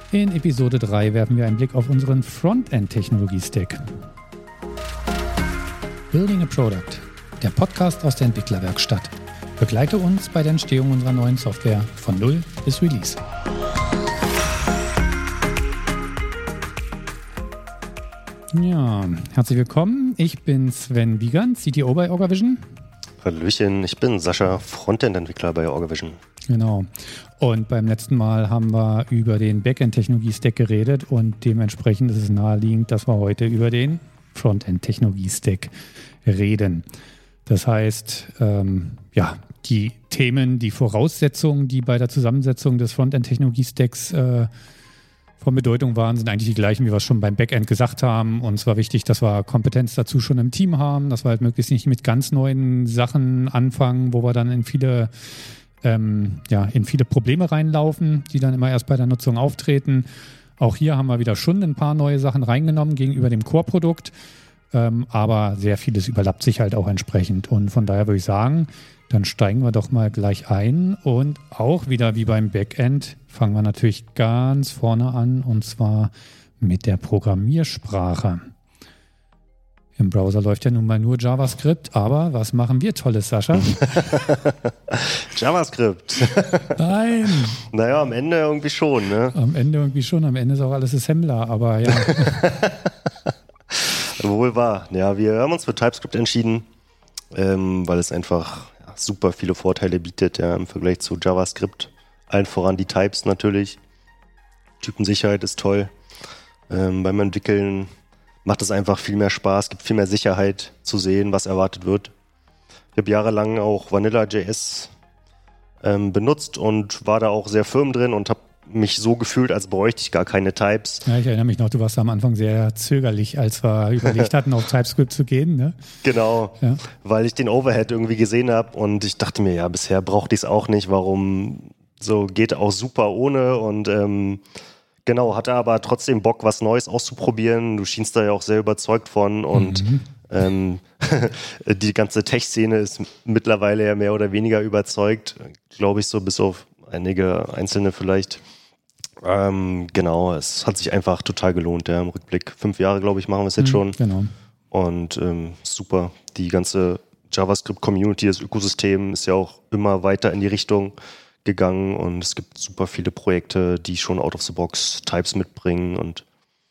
In Episode 3 werfen wir einen Blick auf unseren Frontend-Technologie-Stack. Building a Product, der Podcast aus der Entwicklerwerkstatt. Begleite uns bei der Entstehung unserer neuen Software von Null bis Release. Ja, herzlich willkommen. Ich bin Sven Wiegand, CTO bei Orgavision. Hallöchen, ich bin Sascha, Frontend-Entwickler bei Orgavision. Genau. Und beim letzten Mal haben wir über den Backend-Technologie-Stack geredet und dementsprechend ist es naheliegend, dass wir heute über den Frontend-Technologie-Stack reden. Das heißt, die Themen, die Voraussetzungen, die bei der Zusammensetzung des Frontend-Technologie-Stacks von Bedeutung waren, sind eigentlich die gleichen, wie wir es schon beim Backend gesagt haben. Und es war wichtig, dass wir Kompetenz dazu schon im Team haben, dass wir halt möglichst nicht mit ganz neuen Sachen anfangen, wo wir dann in viele Probleme reinlaufen, die dann immer erst bei der Nutzung auftreten. Auch hier haben wir wieder schon ein paar neue Sachen reingenommen gegenüber dem Core-Produkt, aber sehr vieles überlappt sich halt auch entsprechend. Und von daher würde ich sagen, dann steigen wir doch mal gleich ein und auch wieder wie beim Backend fangen wir natürlich ganz vorne an und zwar mit der Programmiersprache. Im Browser läuft ja nun mal nur JavaScript, aber was machen wir Tolles, Sascha? JavaScript. Nein. Naja, am Ende irgendwie schon, ne? Am Ende irgendwie schon, am Ende ist auch alles Assembler, aber ja. Wohl wahr. Ja, wir haben uns für TypeScript entschieden, weil es einfach super viele Vorteile bietet, ja, im Vergleich zu JavaScript. Allen voran die Types natürlich. Typensicherheit ist toll. Beim Entwickeln macht es einfach viel mehr Spaß, gibt viel mehr Sicherheit zu sehen, was erwartet wird. Ich habe jahrelang auch Vanilla.js benutzt und war da auch sehr firm drin und habe mich so gefühlt, als bräuchte ich gar keine Types. Ja, ich erinnere mich noch, du warst am Anfang sehr zögerlich, als wir überlegt hatten, auf TypeScript zu gehen. Ne? Genau, ja. Weil ich den Overhead irgendwie gesehen habe und ich dachte mir, ja, bisher brauchte ich es auch nicht, warum so geht auch super ohne und genau, hatte aber trotzdem Bock, was Neues auszuprobieren. Du schienst da ja auch sehr überzeugt von und die ganze Tech-Szene ist mittlerweile ja mehr oder weniger überzeugt, glaube ich, so bis auf einige einzelne vielleicht. Genau, es hat sich einfach total gelohnt, ja, im Rückblick. 5 Jahre, glaube ich, machen wir es jetzt schon. Genau. Und super, die ganze JavaScript-Community, das Ökosystem ist ja auch immer weiter in die Richtung gegangen und es gibt super viele Projekte, die schon out of the box Types mitbringen und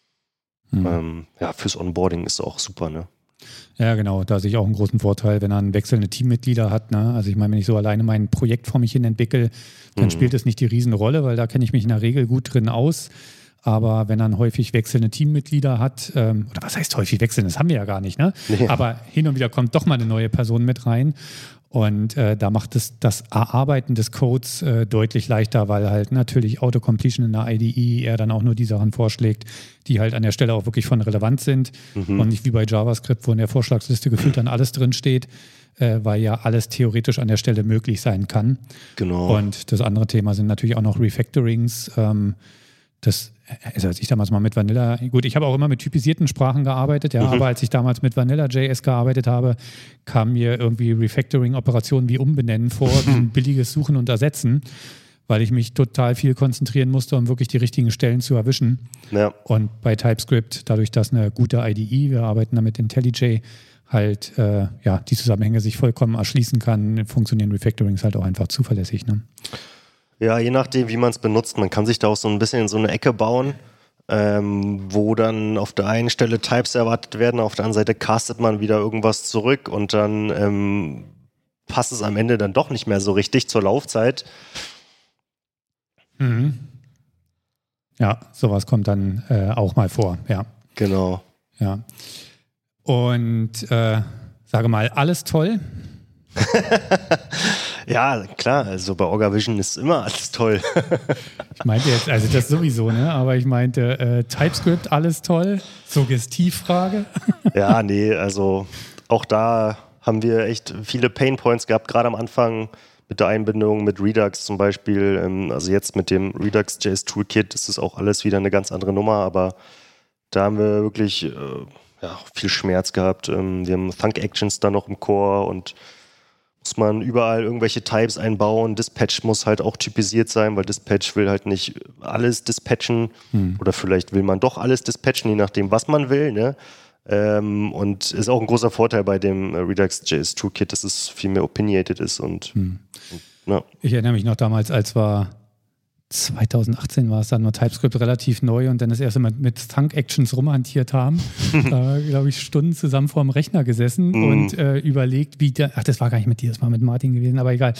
fürs Onboarding ist es auch super, ne? Ja, genau, da sehe ich auch einen großen Vorteil, wenn er einen wechselnde Teammitglieder hat. Ne? Also ich meine, wenn ich so alleine mein Projekt vor mich hin entwickle, dann spielt es nicht die Riesenrolle, weil da kenne ich mich in der Regel gut drin aus. Aber wenn er häufig wechselnde Teammitglieder hat, oder was heißt häufig wechseln, das haben wir ja gar nicht, ne? Nee. Aber hin und wieder kommt doch mal eine neue Person mit rein. Und da macht es das Erarbeiten des Codes deutlich leichter, weil halt natürlich Autocompletion in der IDE eher dann auch nur die Sachen vorschlägt, die halt an der Stelle auch wirklich von relevant sind und nicht wie bei JavaScript, wo in der Vorschlagsliste gefühlt dann alles drin steht, weil ja alles theoretisch an der Stelle möglich sein kann. Genau. Und das andere Thema sind natürlich auch noch Refactorings. Als ich damals mal mit Vanilla, gut, ich habe auch immer mit typisierten Sprachen gearbeitet, ja, aber als ich damals mit Vanilla.js gearbeitet habe, kamen mir irgendwie Refactoring-Operationen wie Umbenennen vor, wie ein billiges Suchen und Ersetzen, weil ich mich total viel konzentrieren musste, um wirklich die richtigen Stellen zu erwischen. Ja. Und bei TypeScript, dadurch, dass eine gute IDE, wir arbeiten da mit IntelliJ, halt die Zusammenhänge sich vollkommen erschließen kann, funktionieren Refactorings halt auch einfach zuverlässig, ne? Ja, je nachdem, wie man es benutzt. Man kann sich da auch so ein bisschen in so eine Ecke bauen, wo dann auf der einen Stelle Types erwartet werden, auf der anderen Seite castet man wieder irgendwas zurück und dann passt es am Ende dann doch nicht mehr so richtig zur Laufzeit. Ja, sowas kommt dann auch mal vor, ja. Genau. Ja. Und sage mal, alles toll? Ja, klar, also bei Orgavision ist immer alles toll. Ich meinte jetzt, also das sowieso, ne? Aber ich meinte TypeScript, alles toll? Suggestivfrage? Ja, nee, also auch da haben wir echt viele Painpoints gehabt, gerade am Anfang mit der Einbindung mit Redux zum Beispiel. Also jetzt mit dem Redux.js Toolkit ist es auch alles wieder eine ganz andere Nummer, aber da haben wir wirklich viel Schmerz gehabt. Wir haben Thunk-Actions da noch im Core und muss man überall irgendwelche Types einbauen. Dispatch muss halt auch typisiert sein, weil Dispatch will halt nicht alles dispatchen. Oder vielleicht will man doch alles dispatchen, je nachdem, was man will. Ne? Und ist auch ein großer Vorteil bei dem Redux.js Toolkit, dass es viel mehr opinionated ist. Und ja. Ich erinnere mich noch damals, als wir 2018 war es dann, war TypeScript relativ neu und dann das erste Mal mit Thunk-Actions rumhantiert haben. Da, glaube ich, Stunden zusammen vor dem Rechner gesessen und überlegt, das war gar nicht mit dir, das war mit Martin gewesen, aber egal.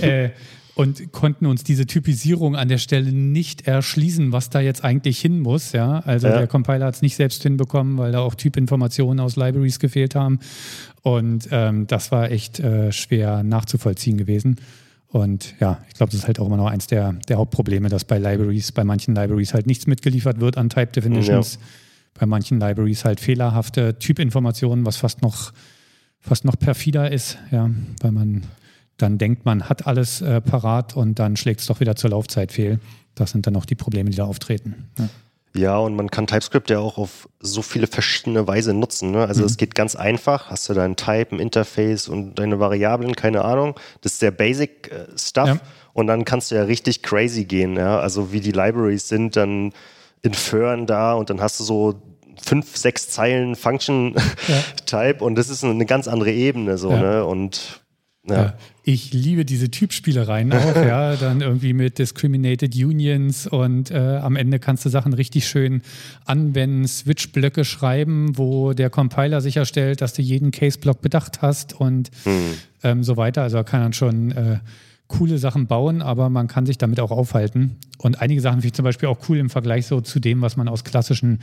Und konnten uns diese Typisierung an der Stelle nicht erschließen, was da jetzt eigentlich hin muss. Ja? Also der Compiler hat es nicht selbst hinbekommen, weil da auch Typinformationen aus Libraries gefehlt haben. Und das war echt schwer nachzuvollziehen gewesen. Und ja, ich glaube, das ist halt auch immer noch eins der Hauptprobleme, dass bei manchen Libraries halt nichts mitgeliefert wird an Type Definitions. Ja. Bei manchen Libraries halt fehlerhafte Typinformationen, was fast noch perfider ist, ja, weil man dann denkt, man hat alles parat und dann schlägt es doch wieder zur Laufzeit fehl. Das sind dann auch die Probleme, die da auftreten. Ja. Ja, und man kann TypeScript ja auch auf so viele verschiedene Weise nutzen. Ne? Also es geht ganz einfach. Hast du dein Type, ein Interface und deine Variablen, keine Ahnung. Das ist der Basic Stuff. Ja. Und dann kannst du ja richtig crazy gehen. Ja? Also wie die Libraries sind, dann inferen da und dann hast du so 5, 6 Zeilen Function-Type und das ist eine ganz andere Ebene. So, ne? Und ja. Ich liebe diese Typspielereien auch, ja, dann irgendwie mit Discriminated Unions und am Ende kannst du Sachen richtig schön anwenden, Switch-Blöcke schreiben, wo der Compiler sicherstellt, dass du jeden Case-Block bedacht hast und so weiter. Also kann man schon coole Sachen bauen, aber man kann sich damit auch aufhalten. Und einige Sachen finde ich zum Beispiel auch cool im Vergleich so zu dem, was man aus klassischen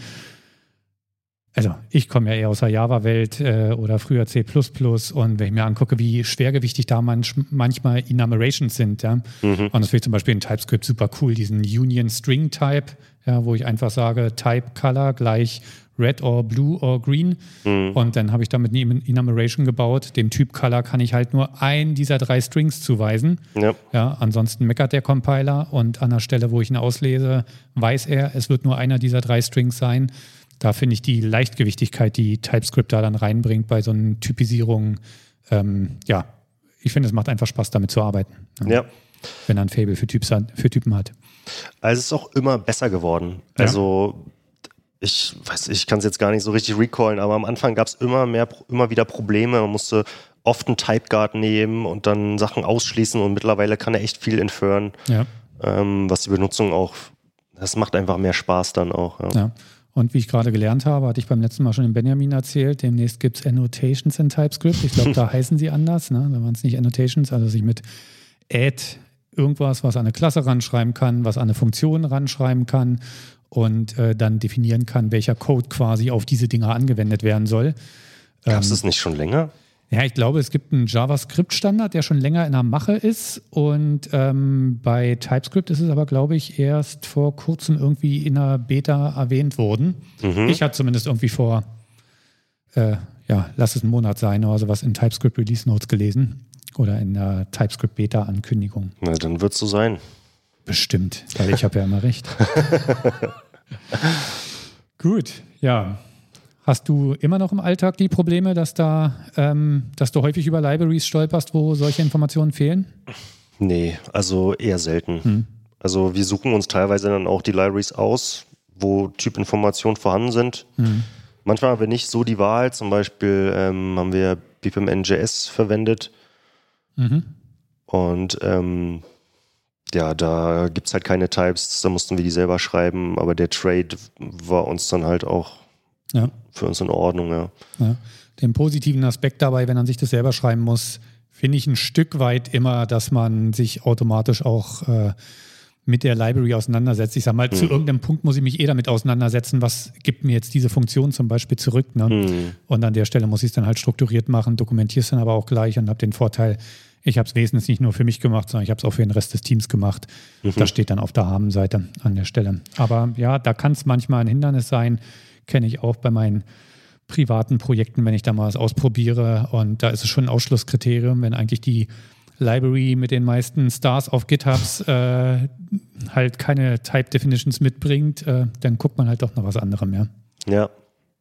Also ich komme ja eher aus der Java-Welt oder früher C++ und wenn ich mir angucke, wie schwergewichtig da manchmal Enumerations sind, ja, und das finde ich zum Beispiel in TypeScript super cool, diesen Union String Type, ja, wo ich einfach sage, Type Color gleich Red or Blue or Green und dann habe ich damit eine Enumeration gebaut. Dem Typ Color kann ich halt nur einen dieser 3 Strings zuweisen. Ja, ansonsten meckert der Compiler und an der Stelle, wo ich ihn auslese, weiß er, es wird nur einer dieser 3 Strings sein. Da finde ich die Leichtgewichtigkeit, die TypeScript da dann reinbringt bei so einer Typisierung, ich finde, es macht einfach Spaß, damit zu arbeiten. Ja. Wenn er ein Faible für Typen hat. Also es ist auch immer besser geworden. Ja. Also ich kann es jetzt gar nicht so richtig recallen, aber am Anfang gab es immer wieder Probleme. Man musste oft einen Typeguard nehmen und dann Sachen ausschließen und mittlerweile kann er echt viel inferen, was die Benutzung auch, das macht einfach mehr Spaß dann auch. Ja. Und wie ich gerade gelernt habe, hatte ich beim letzten Mal schon dem Benjamin erzählt, demnächst gibt es Annotations in TypeScript. Ich glaube, da heißen sie anders. Ne? Da waren es nicht Annotations, also dass ich mit Add irgendwas, was an eine Klasse ranschreiben kann, was an eine Funktion ranschreiben kann und dann definieren kann, welcher Code quasi auf diese Dinger angewendet werden soll. Gab es das nicht schon länger? Ja, ich glaube, es gibt einen JavaScript-Standard, der schon länger in der Mache ist und bei TypeScript ist es aber, glaube ich, erst vor kurzem irgendwie in der Beta erwähnt worden. Ich hatte zumindest irgendwie vor, lass es einen Monat sein oder sowas in TypeScript Release Notes gelesen oder in der TypeScript Beta-Ankündigung. Na, dann wird es so sein. Bestimmt, weil ich habe ja immer recht. Gut, ja. Hast du immer noch im Alltag die Probleme, dass du häufig über Libraries stolperst, wo solche Informationen fehlen? Nee, also eher selten. Also wir suchen uns teilweise dann auch die Libraries aus, wo Typinformationen vorhanden sind. Manchmal haben wir nicht so die Wahl, zum Beispiel haben wir BPMN.js verwendet und da gibt es halt keine Types, da mussten wir die selber schreiben, aber der Trade war uns dann halt auch für uns in Ordnung, ja. Den positiven Aspekt dabei, wenn man sich das selber schreiben muss, finde ich ein Stück weit immer, dass man sich automatisch auch mit der Library auseinandersetzt. Ich sage mal, zu irgendeinem Punkt muss ich mich damit auseinandersetzen, was gibt mir jetzt diese Funktion zum Beispiel zurück. Ne? Und an der Stelle muss ich es dann halt strukturiert machen, dokumentiere es dann aber auch gleich und habe den Vorteil, ich habe es wesentlich nicht nur für mich gemacht, sondern ich habe es auch für den Rest des Teams gemacht. Das steht dann auf der Habenseite an der Stelle. Aber ja, da kann es manchmal ein Hindernis sein, kenne ich auch bei meinen privaten Projekten, wenn ich da mal was ausprobiere. Und da ist es schon ein Ausschlusskriterium, wenn eigentlich die Library mit den meisten Stars auf GitHubs halt keine Type Definitions mitbringt, dann guckt man halt doch nach was anderem, ja. Ja.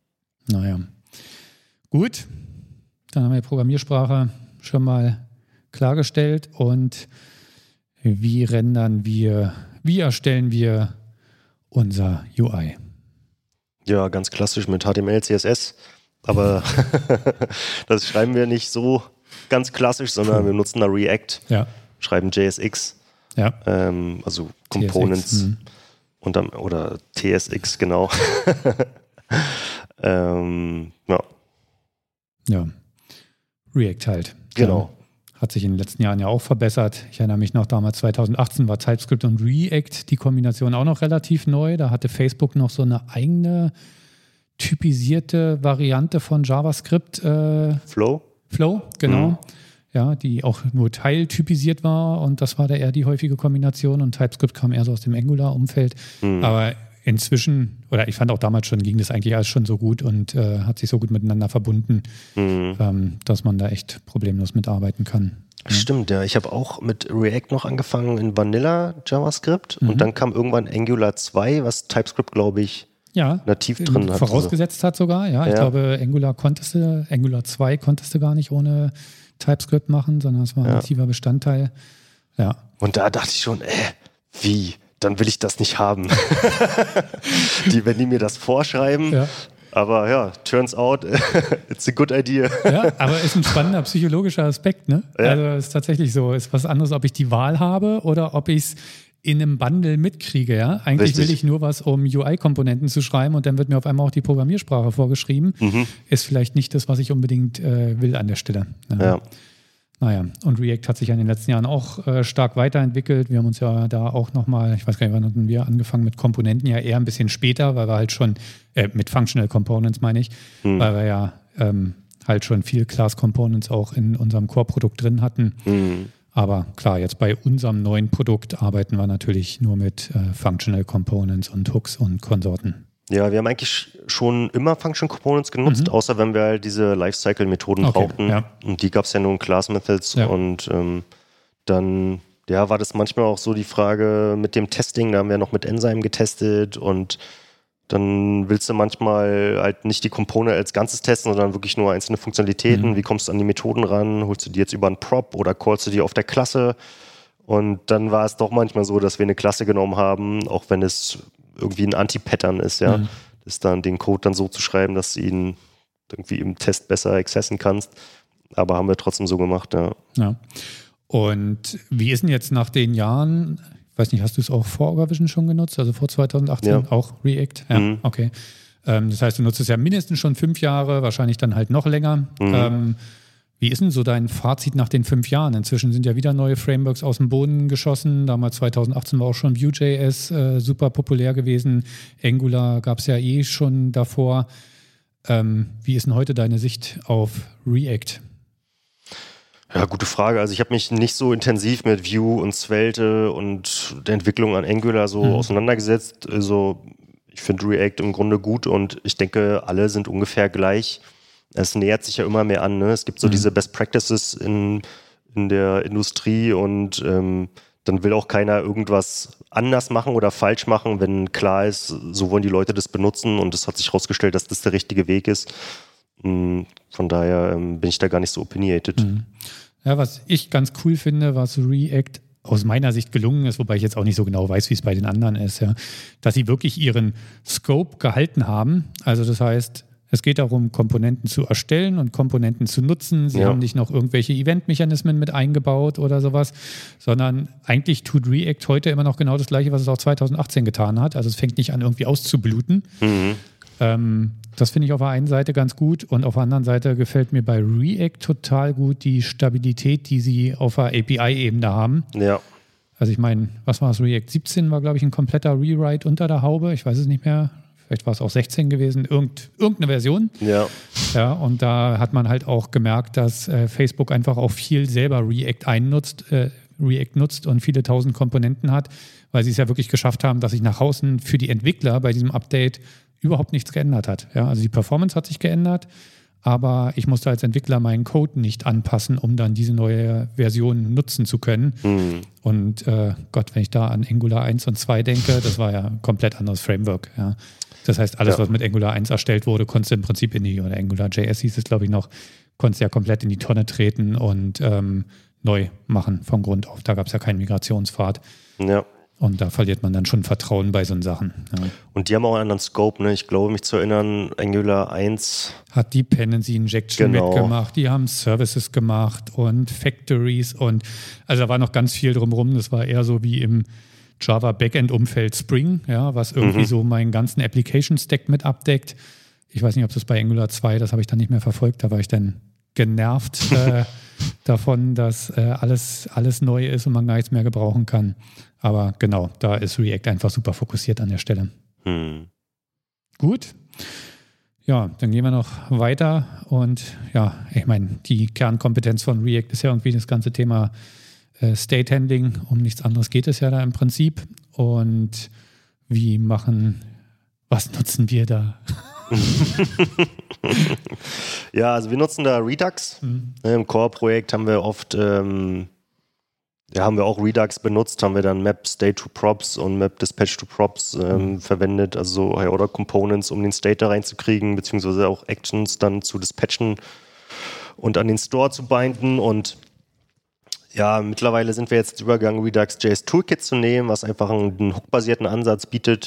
Naja. Gut, dann haben wir die Programmiersprache schon mal klargestellt. Und wie erstellen wir unser UI? Ja, ganz klassisch mit HTML, CSS. Aber das schreiben wir nicht so ganz klassisch, sondern wir nutzen da React, schreiben JSX, also Components TSX, und dann, oder TSX, genau. Ja, React halt. Genau. Hat sich in den letzten Jahren ja auch verbessert. Ich erinnere mich noch, damals 2018 war TypeScript und React die Kombination auch noch relativ neu. Da hatte Facebook noch so eine eigene typisierte Variante von JavaScript. Flow, genau. Ja, die auch nur teiltypisiert war und das war da eher die häufige Kombination und TypeScript kam eher so aus dem Angular-Umfeld. Aber inzwischen, oder ich fand auch damals schon, ging das eigentlich alles schon so gut und hat sich so gut miteinander verbunden, dass man da echt problemlos mitarbeiten kann. Stimmt, ja. Ich habe auch mit React noch angefangen in Vanilla JavaScript und dann kam irgendwann Angular 2, was TypeScript, glaube ich, nativ drin hat. Vorausgesetzt hat sogar, ja. Ich glaube, Angular 2 konntest du gar nicht ohne TypeScript machen, sondern es war ein nativer Bestandteil. Ja. Und da dachte ich schon, wie? Dann will ich das nicht haben. Wenn die mir das vorschreiben. Ja. Aber ja, turns out, it's a good idea. Ja, aber ist ein spannender psychologischer Aspekt, ne? Ja. Also es ist tatsächlich so, ist was anderes, ob ich die Wahl habe oder ob ich es in einem Bundle mitkriege, ja. Eigentlich will ich nur was, um UI-Komponenten zu schreiben und dann wird mir auf einmal auch die Programmiersprache vorgeschrieben. Ist vielleicht nicht das, was ich unbedingt will an der Stelle. Ja. Naja, und React hat sich ja in den letzten Jahren auch stark weiterentwickelt. Wir haben uns ja da auch nochmal, ich weiß gar nicht, wann hatten wir angefangen mit Komponenten, ja eher ein bisschen später, weil wir halt schon, mit Functional Components meine ich, weil wir ja halt schon viel Class Components auch in unserem Core-Produkt drin hatten. Aber klar, jetzt bei unserem neuen Produkt arbeiten wir natürlich nur mit Functional Components und Hooks und Konsorten. Ja, wir haben eigentlich schon immer Function Components genutzt, außer wenn wir halt diese Lifecycle-Methoden brauchten. Ja. Und die gab es ja nur in Class Methods. Ja. Und dann war das manchmal auch so die Frage mit dem Testing, da haben wir noch mit Enzyme getestet und dann willst du manchmal halt nicht die Component als Ganzes testen, sondern wirklich nur einzelne Funktionalitäten. Wie kommst du an die Methoden ran? Holst du die jetzt über einen Prop oder callst du die auf der Klasse? Und dann war es doch manchmal so, dass wir eine Klasse genommen haben, auch wenn es irgendwie ein Anti-Pattern ist, ist dann den Code dann so zu schreiben, dass du ihn irgendwie im Test besser accessen kannst. Aber haben wir trotzdem so gemacht, ja. Und wie ist denn jetzt nach den Jahren, ich weiß nicht, hast du es auch vor Orgavision schon genutzt, also vor 2018 auch React? Ja, okay. Das heißt, du nutzt es ja mindestens schon 5 Jahre, wahrscheinlich dann halt noch länger. Wie ist denn so dein Fazit nach den 5 Jahren? Inzwischen sind ja wieder neue Frameworks aus dem Boden geschossen. Damals 2018 war auch schon Vue.js super populär gewesen. Angular gab es ja eh schon davor. Wie ist denn heute deine Sicht auf React? Ja, gute Frage. Also ich habe mich nicht so intensiv mit Vue und Svelte und der Entwicklung an Angular so auseinandergesetzt. Also ich finde React im Grunde gut und ich denke, alle sind ungefähr gleich. Es nähert sich ja immer mehr an. Ne? Es gibt so diese Best Practices in der Industrie und dann will auch keiner irgendwas anders machen oder falsch machen, wenn klar ist, so wollen die Leute das benutzen und es hat sich herausgestellt, dass das der richtige Weg ist. Von daher bin ich da gar nicht so opinionated. Ja, was ich ganz cool finde, was React aus meiner Sicht gelungen ist, wobei ich jetzt auch nicht so genau weiß, wie es bei den anderen ist, dass sie wirklich ihren Scope gehalten haben. Also das heißt, es geht darum, Komponenten zu erstellen und Komponenten zu nutzen. Sie haben nicht noch irgendwelche Event-Mechanismen mit eingebaut oder sowas, sondern eigentlich tut React heute immer noch genau das Gleiche, was es auch 2018 getan hat. Also es fängt nicht an, irgendwie auszubluten. Das finde ich auf der einen Seite ganz gut und auf der anderen Seite gefällt mir bei React total gut die Stabilität, die sie auf der API-Ebene haben. Ja. Also ich meine, was war es? React 17 war, glaube ich, ein kompletter Rewrite unter der Haube. Ich weiß es nicht mehr. Vielleicht war es auch 16 gewesen, irgendeine Version. Ja. Ja, und da hat man halt auch gemerkt, dass Facebook einfach auch viel selber React nutzt und viele tausend Komponenten hat, weil sie es ja wirklich geschafft haben, dass sich nach außen für die Entwickler bei diesem Update überhaupt nichts geändert hat. Ja, also die Performance hat sich geändert, aber ich musste als Entwickler meinen Code nicht anpassen, um dann diese neue Version nutzen zu können. Und Gott, wenn ich da an Angular 1 und 2 denke, das war ja ein komplett anderes Framework. Ja. Das heißt, alles, was mit Angular 1 erstellt wurde, konntest du im Prinzip oder AngularJS hieß es, glaube ich, noch, konntest ja komplett in die Tonne treten und neu machen von Grund auf. Da gab es ja keinen Migrationspfad. Ja. Und da verliert man dann schon Vertrauen bei so Sachen. Ja. Und die haben auch einen anderen Scope, ne? Ich glaube, mich zu erinnern, Angular 1 hat Dependency Injection mitgemacht, die haben Services gemacht und Factories und also da war noch ganz viel drumherum. Das war eher so wie im Java Backend-Umfeld Spring, ja, was irgendwie so meinen ganzen Application-Stack mit abdeckt. Ich weiß nicht, ob das bei Angular 2, das habe ich dann nicht mehr verfolgt, da war ich dann genervt davon, dass alles neu ist und man gar nichts mehr gebrauchen kann. Aber genau, da ist React einfach super fokussiert an der Stelle. Gut. Ja, dann gehen wir noch weiter. Und ja, ich meine, die Kernkompetenz von React ist ja irgendwie das ganze Thema State Handling. Um nichts anderes geht es ja da im Prinzip. Und was nutzen wir da? Ja, also wir nutzen da Redux. Im Core-Projekt haben wir oft haben wir auch Redux benutzt, haben wir dann Map State to Props und Map Dispatch to Props verwendet, also so High-Order Components, um den State da reinzukriegen, beziehungsweise auch Actions dann zu dispatchen und an den Store zu binden. Und ja, mittlerweile sind wir jetzt übergegangen, Redux.js Toolkit zu nehmen, was einfach einen hook-basierten Ansatz bietet.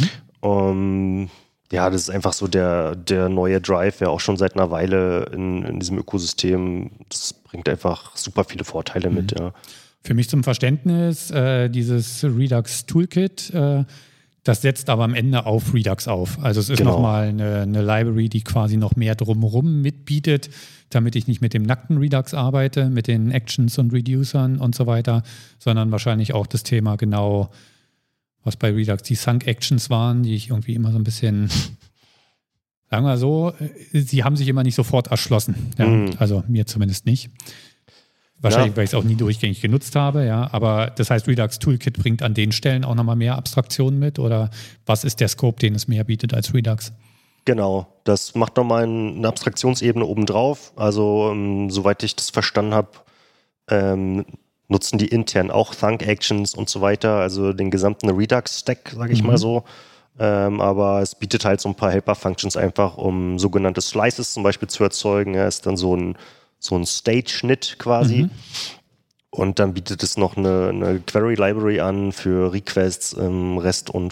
Ja, das ist einfach so der neue Drive, ja auch schon seit einer Weile in diesem Ökosystem. Das bringt einfach super viele Vorteile mit, ja. Für mich zum Verständnis, dieses Redux Toolkit, das setzt aber am Ende auf Redux auf. Also es ist nochmal eine Library, die quasi noch mehr drumherum mitbietet, damit ich nicht mit dem nackten Redux arbeite, mit den Actions und Reducern und so weiter, sondern wahrscheinlich auch das Thema genau, was bei Redux die Sunk-Actions waren, die ich irgendwie immer so ein bisschen, sagen wir so, sie haben sich immer nicht sofort erschlossen. Ja, also mir zumindest nicht. Wahrscheinlich, weil ich es auch nie durchgängig genutzt habe, ja. Aber das heißt, Redux Toolkit bringt an den Stellen auch nochmal mehr Abstraktionen mit, oder was ist der Scope, den es mehr bietet als Redux? Genau, das macht nochmal eine Abstraktionsebene obendrauf. Also, soweit ich das verstanden habe, nutzen die intern auch Thunk-Actions und so weiter, also den gesamten Redux-Stack, sage ich mal so. Aber es bietet halt so ein paar Helper-Functions einfach, um sogenannte Slices zum Beispiel zu erzeugen. Ja, ist dann so ein State-Schnitt quasi. Und dann bietet es noch eine Query-Library an für Requests, REST und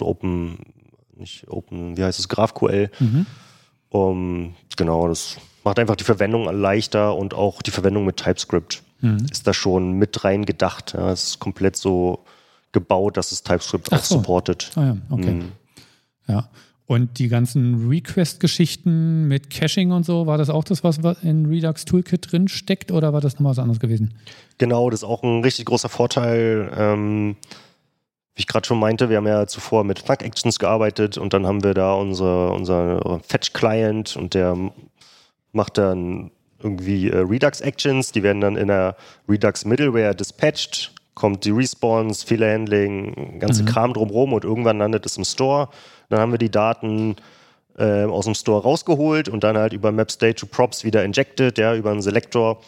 GraphQL. Genau, das macht einfach die Verwendung leichter und auch die Verwendung mit TypeScript ist da schon mit rein gedacht. Ja, es ist komplett so gebaut, dass es TypeScript auch supportet. Ah ja, okay. Ja. Und die ganzen Request-Geschichten mit Caching und so, war das auch das, was in Redux Toolkit drin steckt, oder war das nochmal was anderes gewesen? Genau, das ist auch ein richtig großer Vorteil. Wie ich gerade schon meinte, wir haben ja zuvor mit Thunk-Actions gearbeitet und dann haben wir da unser Fetch-Client und der macht dann irgendwie Redux-Actions, die werden dann in der Redux-Middleware dispatched, kommt die Response, Fehlerhandling, ganze Kram drumherum und irgendwann landet es im Store. Dann haben wir die Daten aus dem Store rausgeholt und dann halt über Map State to Props wieder injected, ja, über einen Selektor.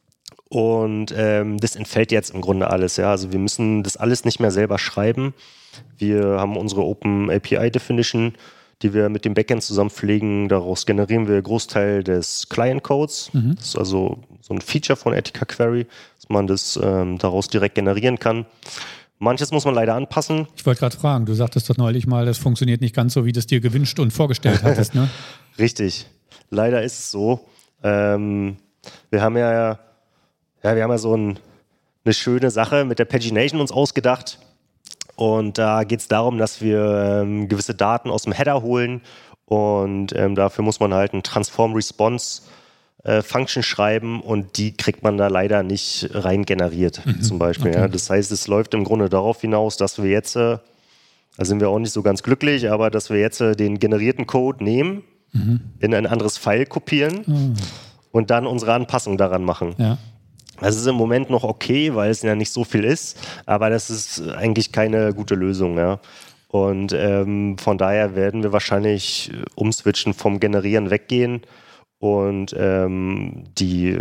Und das entfällt jetzt im Grunde alles, ja. Also wir müssen das alles nicht mehr selber schreiben. Wir haben unsere Open API Definition, die wir mit dem Backend zusammen pflegen. Daraus generieren wir einen Großteil des Client-Codes. Das ist also so ein Feature von Etika Query, dass man das daraus direkt generieren kann. Manches muss man leider anpassen. Ich wollte gerade fragen, du sagtest doch neulich mal, das funktioniert nicht ganz so, wie du es dir gewünscht und vorgestellt hattest, ne? Richtig. Leider ist es so. Wir haben ja so eine schöne Sache mit der Pagination uns ausgedacht. Und da geht es darum, dass wir gewisse Daten aus dem Header holen. Und dafür muss man halt einen Transform-Response Function schreiben und die kriegt man da leider nicht rein generiert, zum Beispiel. Okay. Ja. Das heißt, es läuft im Grunde darauf hinaus, dass wir jetzt, da sind wir auch nicht so ganz glücklich, aber dass wir jetzt den generierten Code nehmen, in ein anderes File kopieren und dann unsere Anpassung daran machen. Ja. Das ist im Moment noch okay, weil es ja nicht so viel ist, aber das ist eigentlich keine gute Lösung. Ja. Und von daher werden wir wahrscheinlich umswitchen, vom Generieren weggehen und die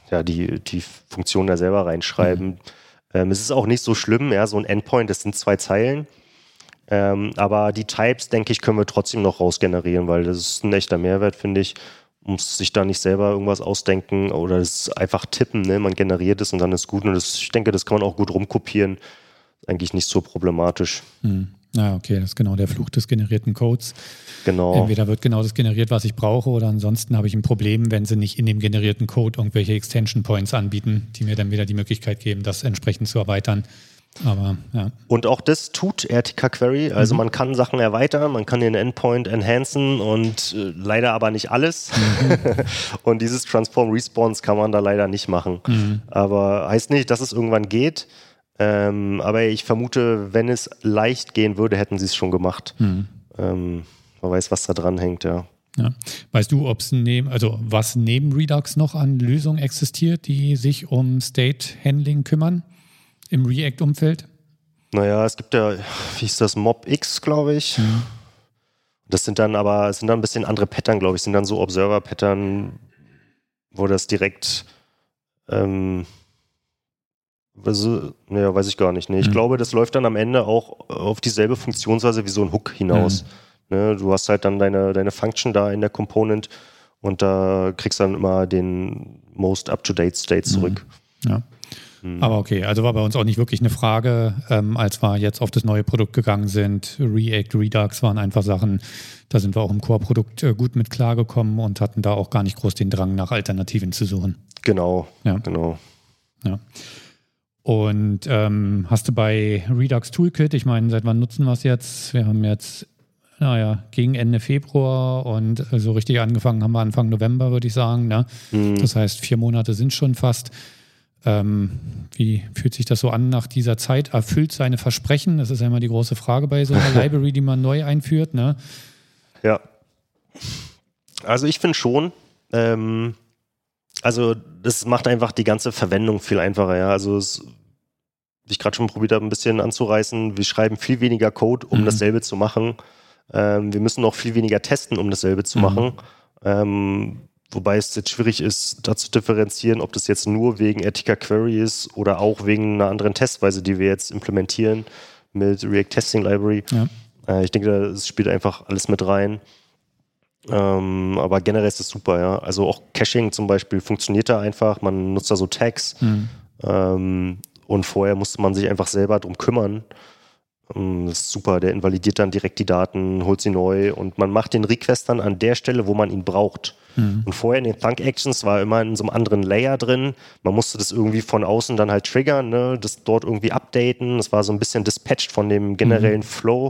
Funktion da selber reinschreiben. Es ist auch nicht so schlimm, ja, so ein Endpoint, das sind 2 Zeilen. Aber die Types, denke ich, können wir trotzdem noch rausgenerieren, weil das ist ein echter Mehrwert, finde ich. muss sich da nicht selber irgendwas ausdenken oder es einfach tippen, ne? Man generiert es und dann ist gut. Und ich denke, das kann man auch gut rumkopieren. Eigentlich nicht so problematisch. Okay, das ist genau der Fluch des generierten Codes. Genau. Entweder wird genau das generiert, was ich brauche, oder ansonsten habe ich ein Problem, wenn sie nicht in dem generierten Code irgendwelche Extension Points anbieten, die mir dann wieder die Möglichkeit geben, das entsprechend zu erweitern. Aber ja. Und auch das tut RTK Query. Also man kann Sachen erweitern, man kann den Endpoint enhancen und leider aber nicht alles. Und dieses Transform Response kann man da leider nicht machen. Aber heißt nicht, dass es irgendwann geht. Aber ich vermute, wenn es leicht gehen würde, hätten sie es schon gemacht. Man weiß, was da dran hängt, ja. Weißt du, ob es was neben Redux noch an Lösungen existiert, die sich um State Handling kümmern im React-Umfeld? Naja, es gibt ja, wie hieß das, MobX, glaube ich. Das sind dann ein bisschen andere Pattern, glaube ich. Sind dann so Observer-Pattern, wo das direkt weiß ich gar nicht. Nee. Ich glaube, das läuft dann am Ende auch auf dieselbe Funktionsweise wie so ein Hook hinaus. Ne? Du hast halt dann deine Function da in der Component und da kriegst du dann immer den most up-to-date State zurück. Ja. Aber okay, also war bei uns auch nicht wirklich eine Frage, als wir jetzt auf das neue Produkt gegangen sind. React, Redux waren einfach Sachen, da sind wir auch im Core-Produkt gut mit klargekommen und hatten da auch gar nicht groß den Drang, nach Alternativen zu suchen. Genau. Ja. Und hast du bei Redux Toolkit, ich meine, seit wann nutzen wir es jetzt? Wir haben jetzt, gegen Ende Februar und so richtig angefangen haben wir Anfang November, würde ich sagen. Ne? Das heißt, 4 Monate sind schon fast. Wie fühlt sich das so an nach dieser Zeit? Erfüllt seine Versprechen? Das ist ja immer die große Frage bei so einer Library, die man neu einführt. Ne? Ja. Also ich finde schon, das macht einfach die ganze Verwendung viel einfacher. Ja? Also wie ich gerade schon probiert habe, ein bisschen anzureißen, wir schreiben viel weniger Code, um dasselbe zu machen. Wir müssen noch viel weniger testen, um dasselbe zu machen. Wobei es jetzt schwierig ist, da zu differenzieren, ob das jetzt nur wegen RTK Query ist oder auch wegen einer anderen Testweise, die wir jetzt implementieren mit React Testing Library. Ja. Ich denke, das spielt einfach alles mit rein. Aber generell ist das super, ja. Also auch Caching zum Beispiel funktioniert da einfach. Man nutzt da so Tags. Und vorher musste man sich einfach selber drum kümmern. Das ist super, der invalidiert dann direkt die Daten, holt sie neu und man macht den Request dann an der Stelle, wo man ihn braucht. Und vorher in den Thunk-Actions war immer in so einem anderen Layer drin. Man musste das irgendwie von außen dann halt triggern, ne? Das dort irgendwie updaten. Das war so ein bisschen dispatched von dem generellen Flow.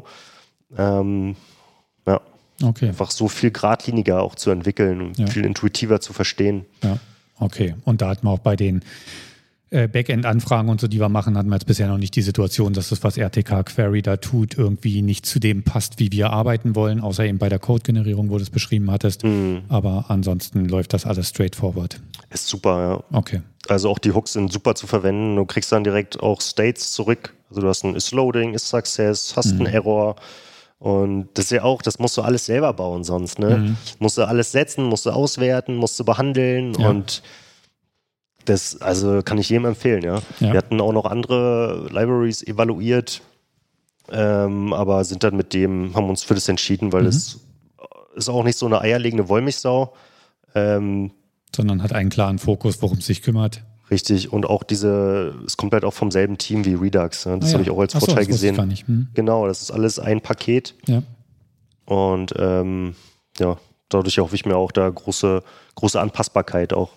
Okay. Einfach so viel geradliniger auch zu entwickeln und viel intuitiver zu verstehen. Ja, okay. Und da hatten wir auch bei den Backend-Anfragen und so, die wir machen, hatten wir jetzt bisher noch nicht die Situation, dass das, was RTK Query da tut, irgendwie nicht zu dem passt, wie wir arbeiten wollen, außer eben bei der Code-Generierung, wo du es beschrieben hattest. Aber ansonsten läuft das alles straightforward. Ist super, ja. Okay. Also auch die Hooks sind super zu verwenden. Du kriegst dann direkt auch States zurück. Also du hast ein Is-Loading, Is-Success, hast einen Error. Und das ist ja auch, das musst du alles selber bauen sonst, ne? Musst du alles setzen, musst du auswerten, musst du behandeln und das, also kann ich jedem empfehlen, ja. Wir hatten auch noch andere Libraries evaluiert, aber sind dann haben uns für das entschieden, weil es ist auch nicht so eine eierlegende Wollmilchsau. Sondern hat einen klaren Fokus, worum es sich kümmert. Richtig, und auch es kommt halt auch vom selben Team wie Redux. Ja. Das habe ich auch als Vorteil gesehen. Das gar nicht. Genau, das ist alles ein Paket. Ja. Und dadurch hoffe ich mir auch da große Anpassbarkeit auch.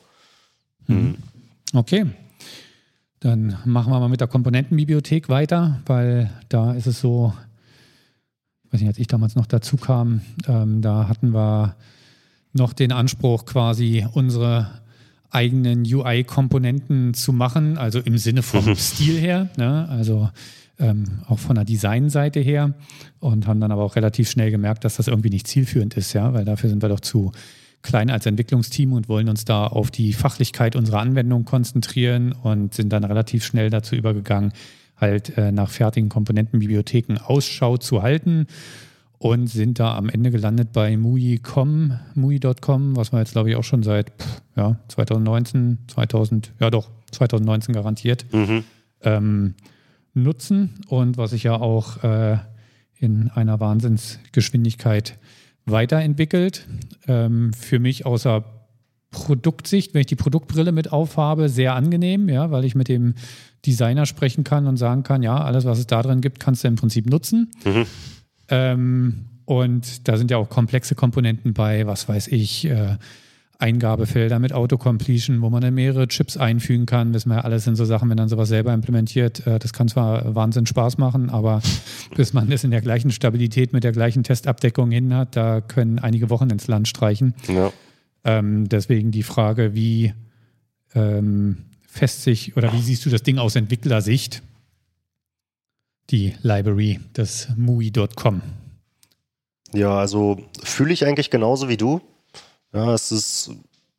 Okay, dann machen wir mal mit der Komponentenbibliothek weiter, weil da ist es so, ich weiß nicht, als ich damals noch dazu kam, da hatten wir noch den Anspruch, quasi unsere eigenen UI-Komponenten zu machen, also im Sinne vom Stil her, ne? Also auch von der Designseite her, und haben dann aber auch relativ schnell gemerkt, dass das irgendwie nicht zielführend ist, ja, weil dafür sind wir doch zu klein als Entwicklungsteam und wollen uns da auf die Fachlichkeit unserer Anwendung konzentrieren und sind dann relativ schnell dazu übergegangen, halt nach fertigen Komponentenbibliotheken Ausschau zu halten und sind da am Ende gelandet bei MUI.com, was wir jetzt, glaube ich, auch schon seit 2019 garantiert nutzen und was sich ja auch in einer Wahnsinnsgeschwindigkeit weiterentwickelt. Für mich außer Produktsicht, wenn ich die Produktbrille mit aufhabe, sehr angenehm, ja, weil ich mit dem Designer sprechen kann und sagen kann, ja, alles, was es da drin gibt, kannst du im Prinzip nutzen. Und da sind ja auch komplexe Komponenten bei, was weiß ich, Eingabefelder mit Autocompletion, wo man dann mehrere Chips einfügen kann. Wissen wir ja, alles sind so Sachen, wenn man sowas selber implementiert. Das kann zwar Wahnsinn Spaß machen, aber bis man das in der gleichen Stabilität mit der gleichen Testabdeckung hin hat, da können einige Wochen ins Land streichen. Ja. Deswegen die Frage, wie fest sich, oder wie siehst du das Ding aus Entwicklersicht? Die Library, das MUI.com. Ja, also fühle ich eigentlich genauso wie du. Ja, es ist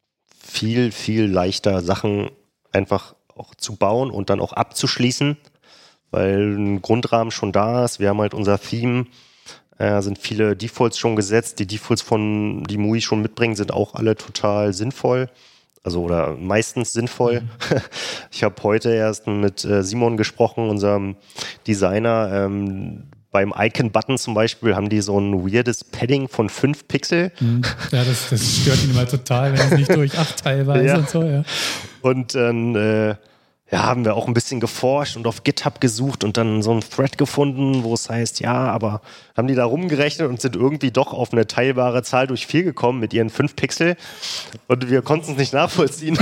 viel, viel leichter, Sachen einfach auch zu bauen und dann auch abzuschließen, weil ein Grundrahmen schon da ist. Wir haben halt unser Theme, sind viele Defaults schon gesetzt. Die Defaults von die MUI schon mitbringen, sind auch alle total sinnvoll. Also oder meistens sinnvoll. Ich habe heute erst mit Simon gesprochen, unserem Designer. Beim Icon-Button zum Beispiel haben die so ein weirdes Padding von 5 Pixel. Ja, das stört ihn immer total, wenn es nicht durch 8 teilweise ja. Und so, ja. Und dann haben wir auch ein bisschen geforscht und auf GitHub gesucht und dann so einen Thread gefunden, wo es heißt, ja, aber haben die da rumgerechnet und sind irgendwie doch auf eine teilbare Zahl durch 4 gekommen mit ihren 5 Pixel und wir konnten es nicht nachvollziehen.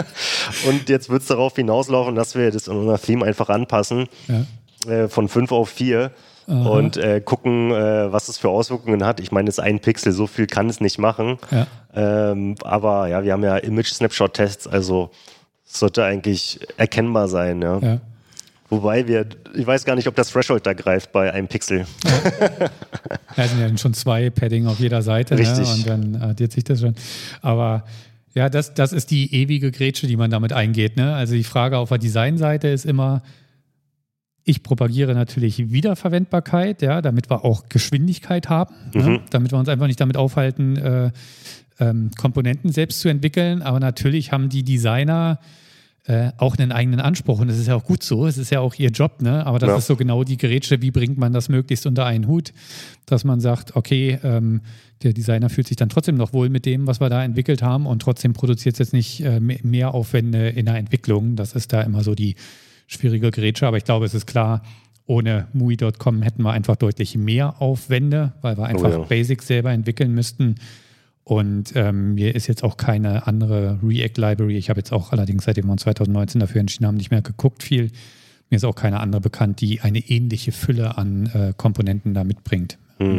Und jetzt wird es darauf hinauslaufen, dass wir das in unser Theme einfach anpassen, von 5 auf 4. Aha. Und gucken, was es für Auswirkungen hat. Ich meine, es ist 1 Pixel, so viel kann es nicht machen. Ja. Aber ja, wir haben ja Image-Snapshot-Tests, also es sollte eigentlich erkennbar sein. Ja. Ja. Wobei ich weiß gar nicht, ob das Threshold da greift bei 1 Pixel. Ja, es sind ja schon 2 Padding auf jeder Seite. Richtig. Ne? Und dann addiert sich das schon. Aber ja, das ist die ewige Grätsche, die man damit eingeht. Ne? Also die Frage auf der Designseite ist immer, ich propagiere natürlich Wiederverwendbarkeit, ja, damit wir auch Geschwindigkeit haben, ne? Damit wir uns einfach nicht damit aufhalten, Komponenten selbst zu entwickeln. Aber natürlich haben die Designer auch einen eigenen Anspruch und das ist ja auch gut so, es ist ja auch ihr Job, ne? Aber das ist so genau die Grätsche, wie bringt man das möglichst unter einen Hut, dass man sagt, okay, der Designer fühlt sich dann trotzdem noch wohl mit dem, was wir da entwickelt haben und trotzdem produziert es jetzt nicht mehr Aufwände in der Entwicklung. Das ist da immer so die schwierige Grätsche, aber ich glaube, es ist klar, ohne MUI.com hätten wir einfach deutlich mehr Aufwände, weil wir einfach Basics selber entwickeln müssten. Und mir ist jetzt auch keine andere React-Library. Ich habe jetzt auch allerdings, seitdem wir uns 2019 dafür entschieden haben, nicht mehr geguckt viel. Mir ist auch keine andere bekannt, die eine ähnliche Fülle an Komponenten da mitbringt.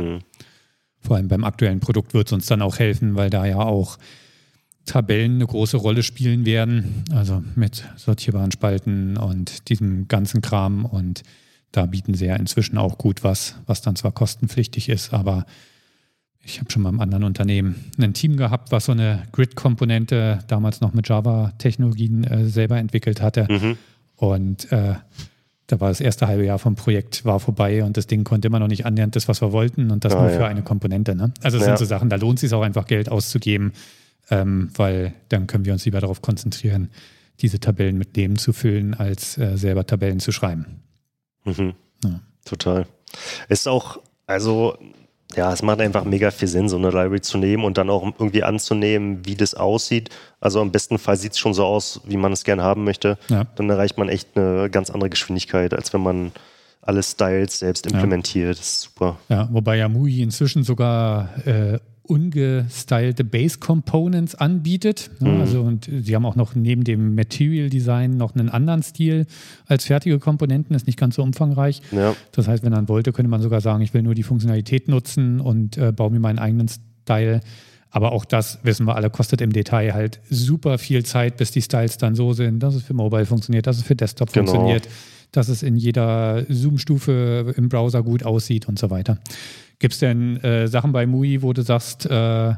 Vor allem beim aktuellen Produkt wird es uns dann auch helfen, weil da ja auch Tabellen eine große Rolle spielen werden, also mit sortierbaren Spalten und diesem ganzen Kram. Und da bieten sie ja inzwischen auch gut was dann zwar kostenpflichtig ist, aber ich habe schon mal im anderen Unternehmen ein Team gehabt, was so eine Grid-Komponente damals noch mit Java-Technologien selber entwickelt hatte. Und da war das erste halbe Jahr vom Projekt war vorbei und das Ding konnte immer noch nicht annähernd das, was wir wollten und das nur für eine Komponente. Ne? Also das sind so Sachen, da lohnt es sich auch einfach Geld auszugeben, weil dann können wir uns lieber darauf konzentrieren, diese Tabellen mit Leben zu füllen, als selber Tabellen zu schreiben. Ja. Total. Ist auch, also ja, es macht einfach mega viel Sinn, so eine Library zu nehmen und dann auch irgendwie anzunehmen, wie das aussieht. Also im besten Fall sieht es schon so aus, wie man es gern haben möchte. Ja. Dann erreicht man echt eine ganz andere Geschwindigkeit, als wenn man alle Styles selbst implementiert. Das ist super. Ja, wobei ja MUI inzwischen sogar ungestylte Base Components anbietet. Also, und sie haben auch noch neben dem Material Design noch einen anderen Stil als fertige Komponenten, ist nicht ganz so umfangreich. Ja. Das heißt, wenn man wollte, könnte man sogar sagen, ich will nur die Funktionalität nutzen und baue mir meinen eigenen Style. Aber auch das, wissen wir alle, kostet im Detail halt super viel Zeit, bis die Styles dann so sind, dass es für Mobile funktioniert, dass es für Desktop funktioniert, dass es in jeder Zoom-Stufe im Browser gut aussieht und so weiter. Gibt es denn Sachen bei MUI, wo du sagst,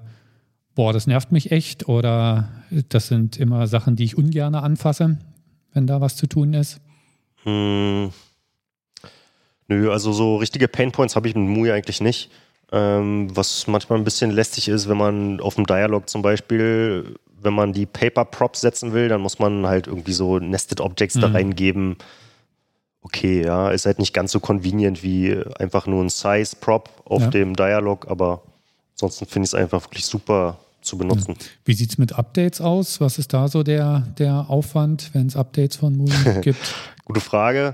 das nervt mich echt, oder das sind immer Sachen, die ich ungern anfasse, wenn da was zu tun ist? Nö, also so richtige Painpoints habe ich mit MUI eigentlich nicht. Was manchmal ein bisschen lästig ist, wenn man auf dem Dialog zum Beispiel, wenn man die Paper Props setzen will, dann muss man halt irgendwie so Nested Objects da reingeben. Okay, ja, ist halt nicht ganz so convenient wie einfach nur ein Size-Prop auf dem Dialog, aber Ansonsten finde ich es einfach wirklich super zu benutzen. Wie sieht es mit Updates aus? Was ist da so der Aufwand, wenn es Updates von MUI gibt? Gute Frage.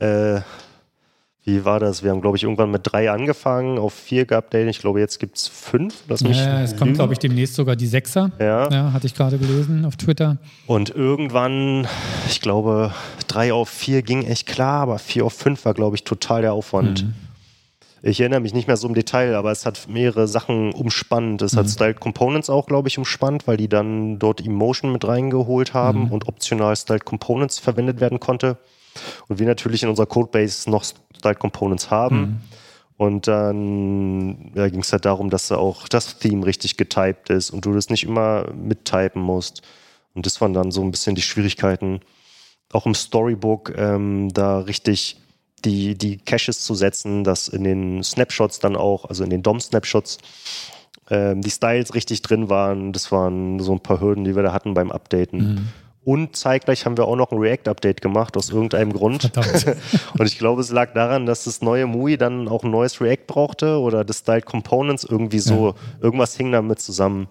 Wie war das? Wir haben, glaube ich, irgendwann mit 3 angefangen, auf 4 geupdatet. Ich glaube, jetzt gibt es 5. Es kommt, glaube ich, demnächst sogar die 6er. Ja, hatte ich gerade gelesen auf Twitter. Und irgendwann, ich glaube, 3 auf 4 ging echt klar, aber 4 auf 5 war, glaube ich, total der Aufwand. Ich erinnere mich nicht mehr so im Detail, aber es hat mehrere Sachen umspannt. Es hat Styled Components auch, glaube ich, umspannt, weil die dann dort Emotion mit reingeholt haben und optional Styled Components verwendet werden konnte. Und wir natürlich in unserer Codebase noch Styled Components haben. Und dann ging es halt darum, dass da auch das Theme richtig getyped ist und du das nicht immer mittypen musst. Und das waren dann so ein bisschen die Schwierigkeiten, auch im Storybook da richtig die Caches zu setzen, dass in den Snapshots dann auch, also in den DOM-Snapshots, die Styles richtig drin waren. Das waren so ein paar Hürden, die wir da hatten beim Updaten. Und zeitgleich haben wir auch noch ein React-Update gemacht, aus irgendeinem Grund. Und ich glaube, es lag daran, dass das neue MUI dann auch ein neues React brauchte oder das Styled Components irgendwie so, irgendwas hing damit zusammen.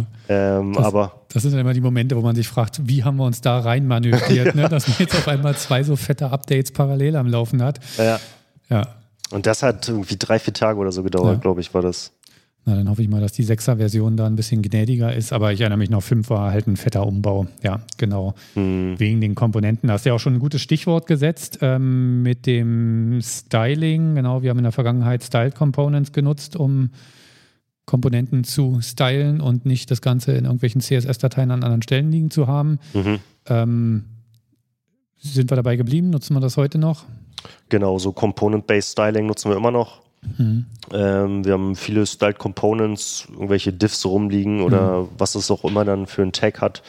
Das sind dann immer die Momente, wo man sich fragt, wie haben wir uns da reinmanövriert, ne? Dass man jetzt auf einmal 2 so fette Updates parallel am Laufen hat. Ja. Und das hat irgendwie 3-4 Tage oder so gedauert, glaube ich, war das. Na, dann hoffe ich mal, dass die 6er-Version da ein bisschen gnädiger ist. Aber ich erinnere mich noch, 5 war halt ein fetter Umbau. Ja, genau. Wegen den Komponenten. Da hast du ja auch schon ein gutes Stichwort gesetzt mit dem Styling. Genau, wir haben in der Vergangenheit Styled Components genutzt, um Komponenten zu stylen und nicht das Ganze in irgendwelchen CSS-Dateien an anderen Stellen liegen zu haben. Sind wir dabei geblieben? Nutzen wir das heute noch? Genau, so Component-Based Styling nutzen wir immer noch. Wir haben viele Styled Components, irgendwelche Diffs rumliegen oder was es auch immer dann für einen Tag hat.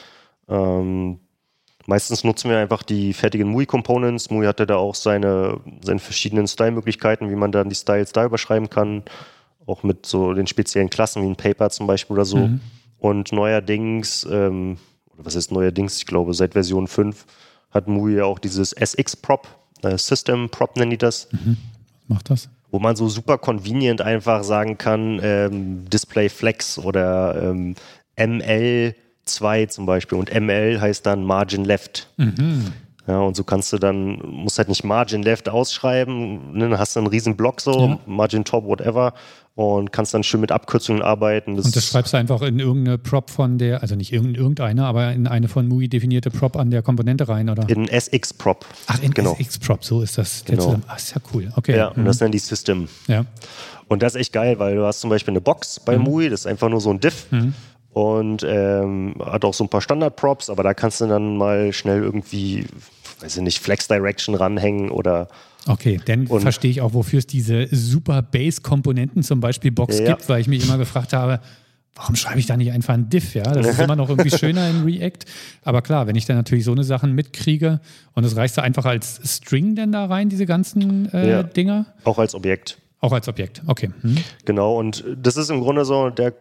Meistens nutzen wir einfach die fertigen MUI Components. MUI hatte da auch seine verschiedenen Style-Möglichkeiten, wie man dann die Styles da überschreiben kann. Auch mit so den speziellen Klassen wie ein Paper zum Beispiel oder so. Und neuerdings, oder was heißt neuerdings, ich glaube seit Version 5 hat MUI ja auch dieses SX-Prop, System Prop nennen die das. Was macht das? Wo man so super convenient einfach sagen kann, Display Flex oder ML2 zum Beispiel. Und ML heißt dann Margin Left. Ja, und so kannst du dann, musst halt nicht Margin Left ausschreiben, ne, dann hast du einen riesen Block so, Margin Top, whatever, und kannst dann schön mit Abkürzungen arbeiten. Und das schreibst du einfach in irgendeine Prop von der, also nicht irgendeine, aber in eine von MUI definierte Prop an der Komponente rein, oder? In SX-Prop. Ach, in SX-Prop, so ist das. Genau. Ach, ist ja cool. Okay. Ja, und das nennen die System. Ja. Und das ist echt geil, weil du hast zum Beispiel eine Box bei MUI, das ist einfach nur so ein Diff. Und hat auch so ein paar Standard-Props, aber da kannst du dann mal schnell irgendwie, weiß ich nicht, Flex Direction ranhängen oder. Okay, dann verstehe ich auch, wofür es diese super Base-Komponenten zum Beispiel Box gibt, weil ich mich immer gefragt habe, warum schreibe ich da nicht einfach ein Diff? Ja, das ist immer noch irgendwie schöner in React. Aber klar, wenn ich dann natürlich so eine Sachen mitkriege und das reichst du einfach als String denn da rein, diese ganzen Dinger? Auch als Objekt. Auch als Objekt, okay. Genau, und das ist im Grunde so der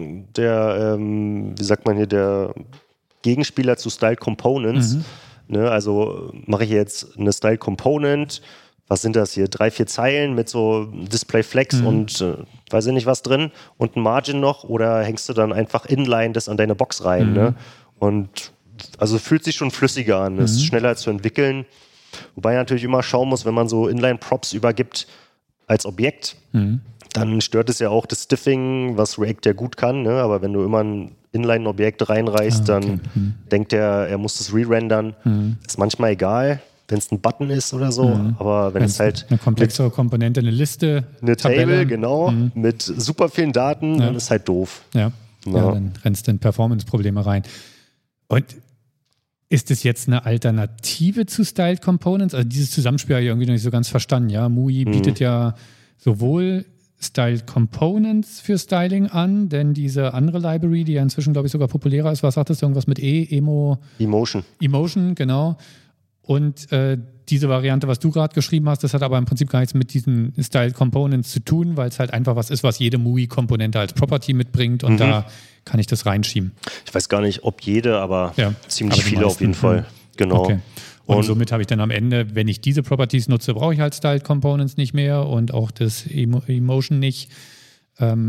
wie sagt man hier, der Gegenspieler zu Styled Components. Ne, also mache ich jetzt eine Styled Component, was sind das hier, 3-4 Zeilen mit so Display Flex und weiß ich nicht was drin und ein Margin noch, oder hängst du dann einfach inline das an deine Box rein, ne? Und also fühlt sich schon flüssiger an, ist schneller zu entwickeln, wobei natürlich immer schauen muss, wenn man so Inline-Props übergibt als Objekt, dann stört es ja auch das Stiffing, was React ja gut kann, ne? Aber wenn du immer ein Inline-Objekt reinreißt, dann denkt er muss das re-rendern. Ist manchmal egal, wenn es ein Button ist oder so, aber wenn es halt eine komplexere Komponente, eine Liste, eine Table, genau, mit super vielen Daten, dann ist halt doof. Ja, dann rennst du in Performance-Probleme rein. Und ist es jetzt eine Alternative zu Styled Components? Also dieses Zusammenspiel habe ich irgendwie noch nicht so ganz verstanden. Ja, MUI bietet ja sowohl Styled Components für Styling an, denn diese andere Library, die ja inzwischen, glaube ich, sogar populärer ist, was sagtest du, irgendwas mit Emotion, genau. Und diese Variante, was du gerade geschrieben hast, das hat aber im Prinzip gar nichts mit diesen Styled Components zu tun, weil es halt einfach was ist, was jede MUI-Komponente als Property mitbringt und da kann ich das reinschieben. Ich weiß gar nicht, ob jede, aber ziemlich aber viele auf jeden Fall. Genau. Okay. Und somit habe ich dann am Ende, wenn ich diese Properties nutze, brauche ich halt Styled Components nicht mehr und auch das Emotion nicht.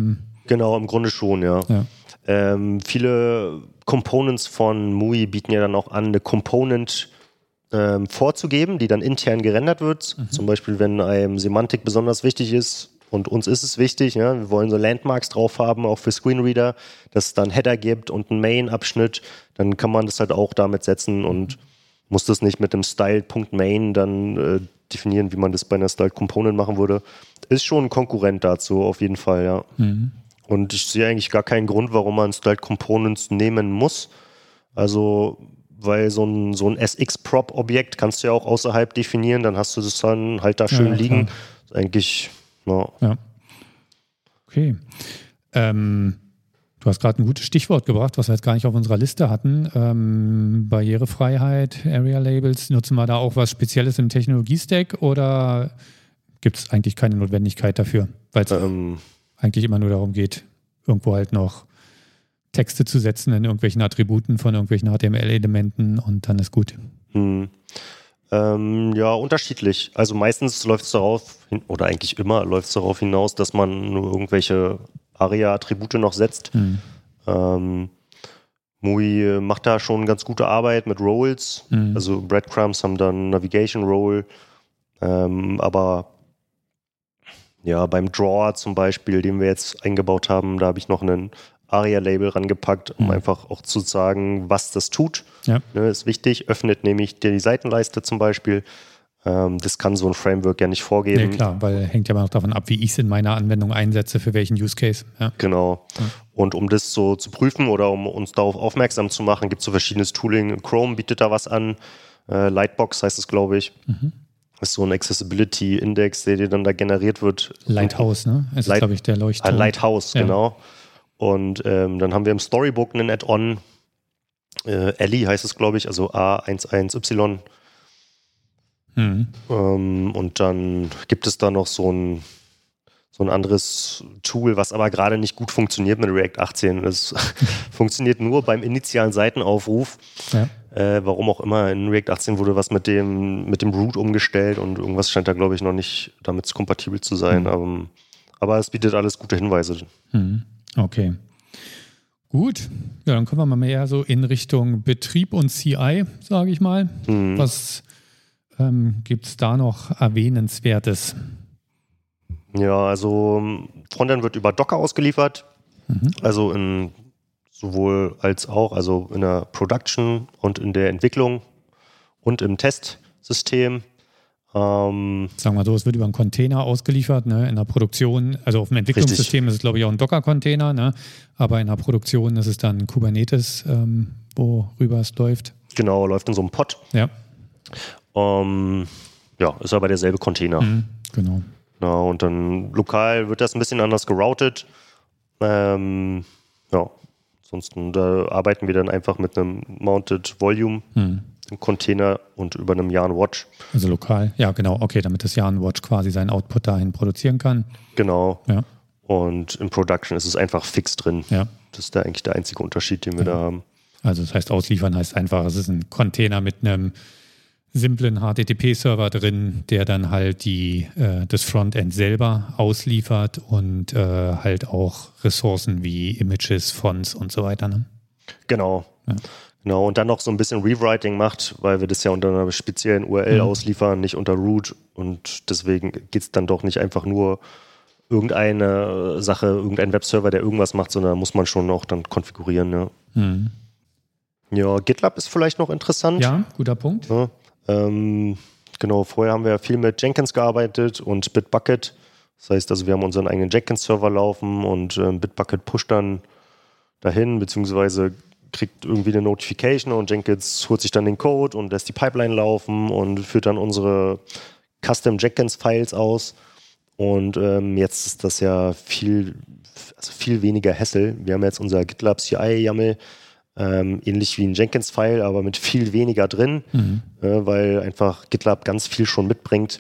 Genau, im Grunde schon, ja. Viele Components von MUI bieten ja dann auch an, eine Component vorzugeben, die dann intern gerendert wird. Zum Beispiel, wenn einem Semantik besonders wichtig ist, und uns ist es wichtig, ja, wir wollen so Landmarks drauf haben, auch für Screenreader, dass es dann Header gibt und einen Main-Abschnitt, dann kann man das halt auch damit setzen und muss das nicht mit dem Style.main dann definieren, wie man das bei einer Styled Component machen würde. Ist schon ein Konkurrent dazu, auf jeden Fall, ja. Und ich sehe eigentlich gar keinen Grund, warum man Styled Components nehmen muss. Also, weil so ein SX-Prop-Objekt kannst du ja auch außerhalb definieren, dann hast du das dann halt da schön liegen. Ist eigentlich, ja. Okay. Du hast gerade ein gutes Stichwort gebracht, was wir jetzt gar nicht auf unserer Liste hatten. Barrierefreiheit, Area Labels. Nutzen wir da auch was Spezielles im Technologie-Stack oder gibt es eigentlich keine Notwendigkeit dafür? Weil es eigentlich immer nur darum geht, irgendwo halt noch Texte zu setzen in irgendwelchen Attributen von irgendwelchen HTML-Elementen und dann ist gut. Ja, unterschiedlich. Also meistens läuft es darauf, oder eigentlich immer läuft es darauf hinaus, dass man nur irgendwelche ARIA-Attribute noch setzt. MUI macht da schon ganz gute Arbeit mit Roles. Also Breadcrumbs haben dann Navigation Role. Aber ja, beim Drawer zum Beispiel, den wir jetzt eingebaut haben, da habe ich noch einen ARIA-Label rangepackt, um einfach auch zu sagen, was das tut. Ja. Ne, ist wichtig, öffnet nämlich die Seitenleiste zum Beispiel. Das kann so ein Framework ja nicht vorgeben. Ja klar, weil hängt ja immer noch davon ab, wie ich es in meiner Anwendung einsetze, für welchen Use Case. Ja. Genau. Ja. Und um das so zu prüfen oder um uns darauf aufmerksam zu machen, gibt es so verschiedenes Tooling. Chrome bietet da was an. Lightbox heißt es, glaube ich. Das ist so ein Accessibility-Index, der dir dann da generiert wird. Lighthouse, ne? Es ist, glaube ich, der Leuchtturm. Lighthouse, genau. Und dann haben wir im Storybook einen Add-on. Ellie heißt es, glaube ich, also A11Y. Und dann gibt es da noch so ein anderes Tool, was aber gerade nicht gut funktioniert mit React 18. Es funktioniert nur beim initialen Seitenaufruf. Ja. Warum auch immer, in React 18 wurde was mit dem Root umgestellt und irgendwas scheint da, glaube ich, noch nicht damit kompatibel zu sein. Aber es bietet alles gute Hinweise. Okay. Gut, ja, dann kommen wir mal mehr so in Richtung Betrieb und CI, sage ich mal. Was gibt es da noch Erwähnenswertes? Ja, also Frontend wird über Docker ausgeliefert, also in sowohl als auch, also in der Production und in der Entwicklung und im Testsystem. Sagen wir mal so, es wird über einen Container ausgeliefert, ne? In der Produktion, also auf dem Entwicklungssystem ist es, glaube ich, auch ein Docker-Container, ne? Aber in der Produktion ist es dann Kubernetes, worüber es läuft. Genau, läuft in so einem Pod. Ja. Ja, ist aber derselbe Container. Genau. Ja, und dann lokal wird das ein bisschen anders geroutet. Ja, ansonsten da arbeiten wir dann einfach mit einem Mounted Volume im Container und über einem Yarn Watch. Also lokal, ja genau, okay, damit das Yarn Watch quasi seinen Output dahin produzieren kann. Genau. Ja. Und in Production ist es einfach fix drin. Ja. Das ist da eigentlich der einzige Unterschied, den wir da haben. Also das heißt, ausliefern heißt einfach, es ist ein Container mit einem simplen HTTP-Server drin, der dann halt das Frontend selber ausliefert und halt auch Ressourcen wie Images, Fonts und so weiter. Ne? Genau. Ja. Genau. Und dann noch so ein bisschen Rewriting macht, weil wir das ja unter einer speziellen URL ausliefern, nicht unter Root. Und deswegen geht es dann doch nicht einfach nur irgendeine Sache, irgendein Webserver, der irgendwas macht, sondern muss man schon auch dann konfigurieren. Ja, ja, GitLab ist vielleicht noch interessant. Ja, guter Punkt. Ja. Genau, vorher haben wir viel mit Jenkins gearbeitet und Bitbucket. Das heißt also, wir haben unseren eigenen Jenkins-Server laufen und Bitbucket pusht dann dahin, beziehungsweise kriegt irgendwie eine Notification und Jenkins holt sich dann den Code und lässt die Pipeline laufen und führt dann unsere Custom Jenkins-Files aus. Und jetzt ist das ja viel weniger Hassel. Wir haben jetzt unser GitLab CI-YAML, ähnlich wie ein Jenkins-File, aber mit viel weniger drin, weil einfach GitLab ganz viel schon mitbringt.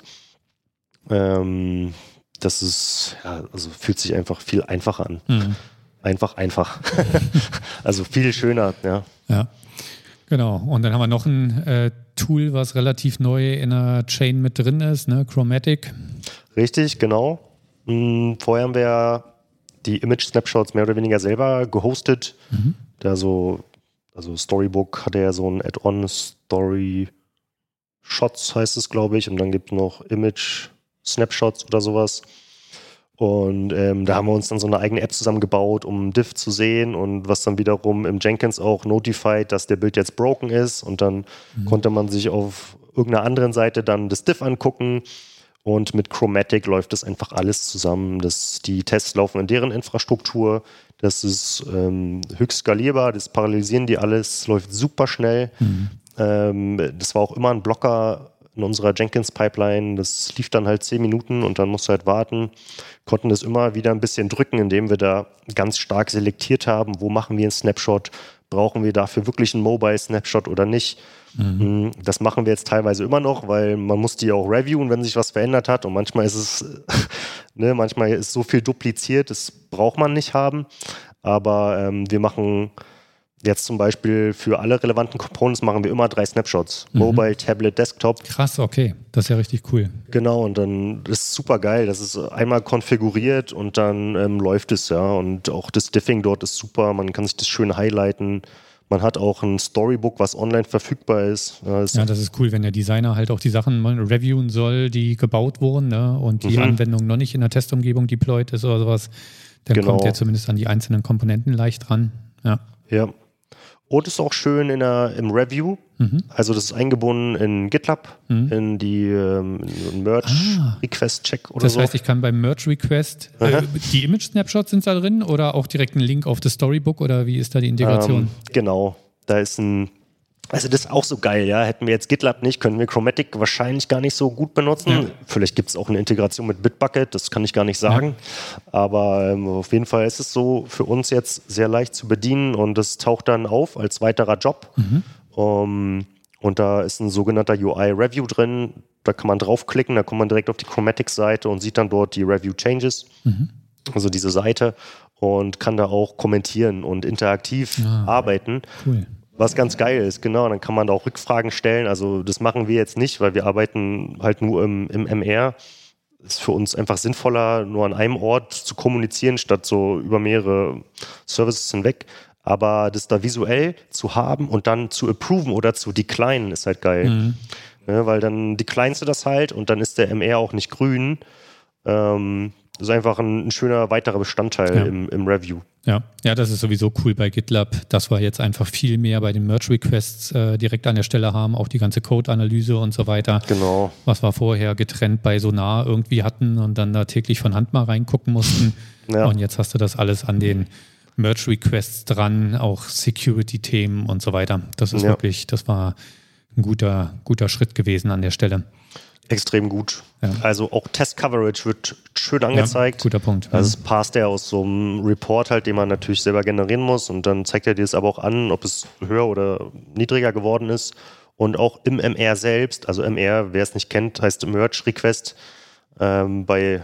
Das ist, ja, also fühlt sich einfach viel einfacher an. Einfach. Also viel schöner, ja. Ja, genau. Und dann haben wir noch ein Tool, was relativ neu in der Chain mit drin ist, ne? Chromatic. Richtig, genau. Vorher haben wir die Image-Snapshots mehr oder weniger selber gehostet. Also Storybook hat ja so ein Add-on, Story Shots heißt es, glaube ich. Und dann gibt es noch Image-Snapshots oder sowas. Und da haben wir uns dann so eine eigene App zusammengebaut, um Diff zu sehen und was dann wiederum im Jenkins auch notified, dass der Bild jetzt broken ist. Und dann konnte man sich auf irgendeiner anderen Seite dann das Diff angucken. Und mit Chromatic läuft das einfach alles zusammen. Die Tests laufen in deren Infrastruktur. Das ist höchst skalierbar. Das parallelisieren die alles. Läuft super schnell. Das war auch immer ein Blocker in unserer Jenkins-Pipeline. Das lief dann halt 10 Minuten und dann musst du halt warten. Konnten das immer wieder ein bisschen drücken, indem wir da ganz stark selektiert haben, wo machen wir einen Snapshot, brauchen wir dafür wirklich einen Mobile-Snapshot oder nicht. Das machen wir jetzt teilweise immer noch, weil man muss die auch reviewen, wenn sich was verändert hat und manchmal ist es, manchmal ist so viel dupliziert, das braucht man nicht haben, aber wir machen jetzt zum Beispiel für alle relevanten Components machen wir immer 3 Snapshots. Mobile, Tablet, Desktop. Krass, okay. Das ist ja richtig cool. Genau, und dann ist es super geil. Das ist einmal konfiguriert und dann läuft es, ja. Und auch das Diffing dort ist super. Man kann sich das schön highlighten. Man hat auch ein Storybook, was online verfügbar ist. Ja, das ist cool, wenn der Designer halt auch die Sachen reviewen soll, die gebaut wurden, ne? Und die Anwendung noch nicht in der Testumgebung deployed ist oder sowas. Dann kommt er zumindest an die einzelnen Komponenten leicht ran. Ja. Und ist auch schön im Review. Also das ist eingebunden in GitLab, in die Merge-Request-Check oder so. Das heißt, ich kann beim Merge-Request, die Image-Snapshots sind da drin oder auch direkt ein Link auf das Storybook oder wie ist da die Integration? Genau, da ist also das ist auch so geil, ja. Hätten wir jetzt GitLab nicht, können wir Chromatic wahrscheinlich gar nicht so gut benutzen. Ja. Vielleicht gibt es auch eine Integration mit Bitbucket, das kann ich gar nicht sagen. Ja. Aber auf jeden Fall ist es so für uns jetzt sehr leicht zu bedienen und das taucht dann auf als weiterer Job. Und da ist ein sogenannter UI-Review drin. Da kann man draufklicken, da kommt man direkt auf die Chromatic-Seite und sieht dann dort die Review-Changes, also diese Seite, und kann da auch kommentieren und interaktiv arbeiten. Cool. Was ganz geil ist, genau. Dann kann man da auch Rückfragen stellen. Also das machen wir jetzt nicht, weil wir arbeiten halt nur im MR. Ist für uns einfach sinnvoller, nur an einem Ort zu kommunizieren, statt so über mehrere Services hinweg. Aber das da visuell zu haben und dann zu approven oder zu declinen, ist halt geil. Weil dann declinest du das halt und dann ist der MR auch nicht grün. Das ist einfach ein schöner weiterer Bestandteil im Review. Ja, das ist sowieso cool bei GitLab, dass wir jetzt einfach viel mehr bei den Merge-Requests direkt an der Stelle haben, auch die ganze Code-Analyse und so weiter. Genau. Was wir vorher getrennt bei Sonar irgendwie hatten und dann da täglich von Hand mal reingucken mussten. Und jetzt hast du das alles an den Merge-Requests dran, auch Security-Themen und so weiter. Das ist wirklich, das war ein guter Schritt gewesen an der Stelle. Extrem gut. Ja. Also auch Test-Coverage wird schön angezeigt. Guter Punkt. Also es passt ja aus so einem Report halt, den man natürlich selber generieren muss und dann zeigt er dir es aber auch an, ob es höher oder niedriger geworden ist. Und auch im MR selbst, also MR, wer es nicht kennt, heißt Merge-Request bei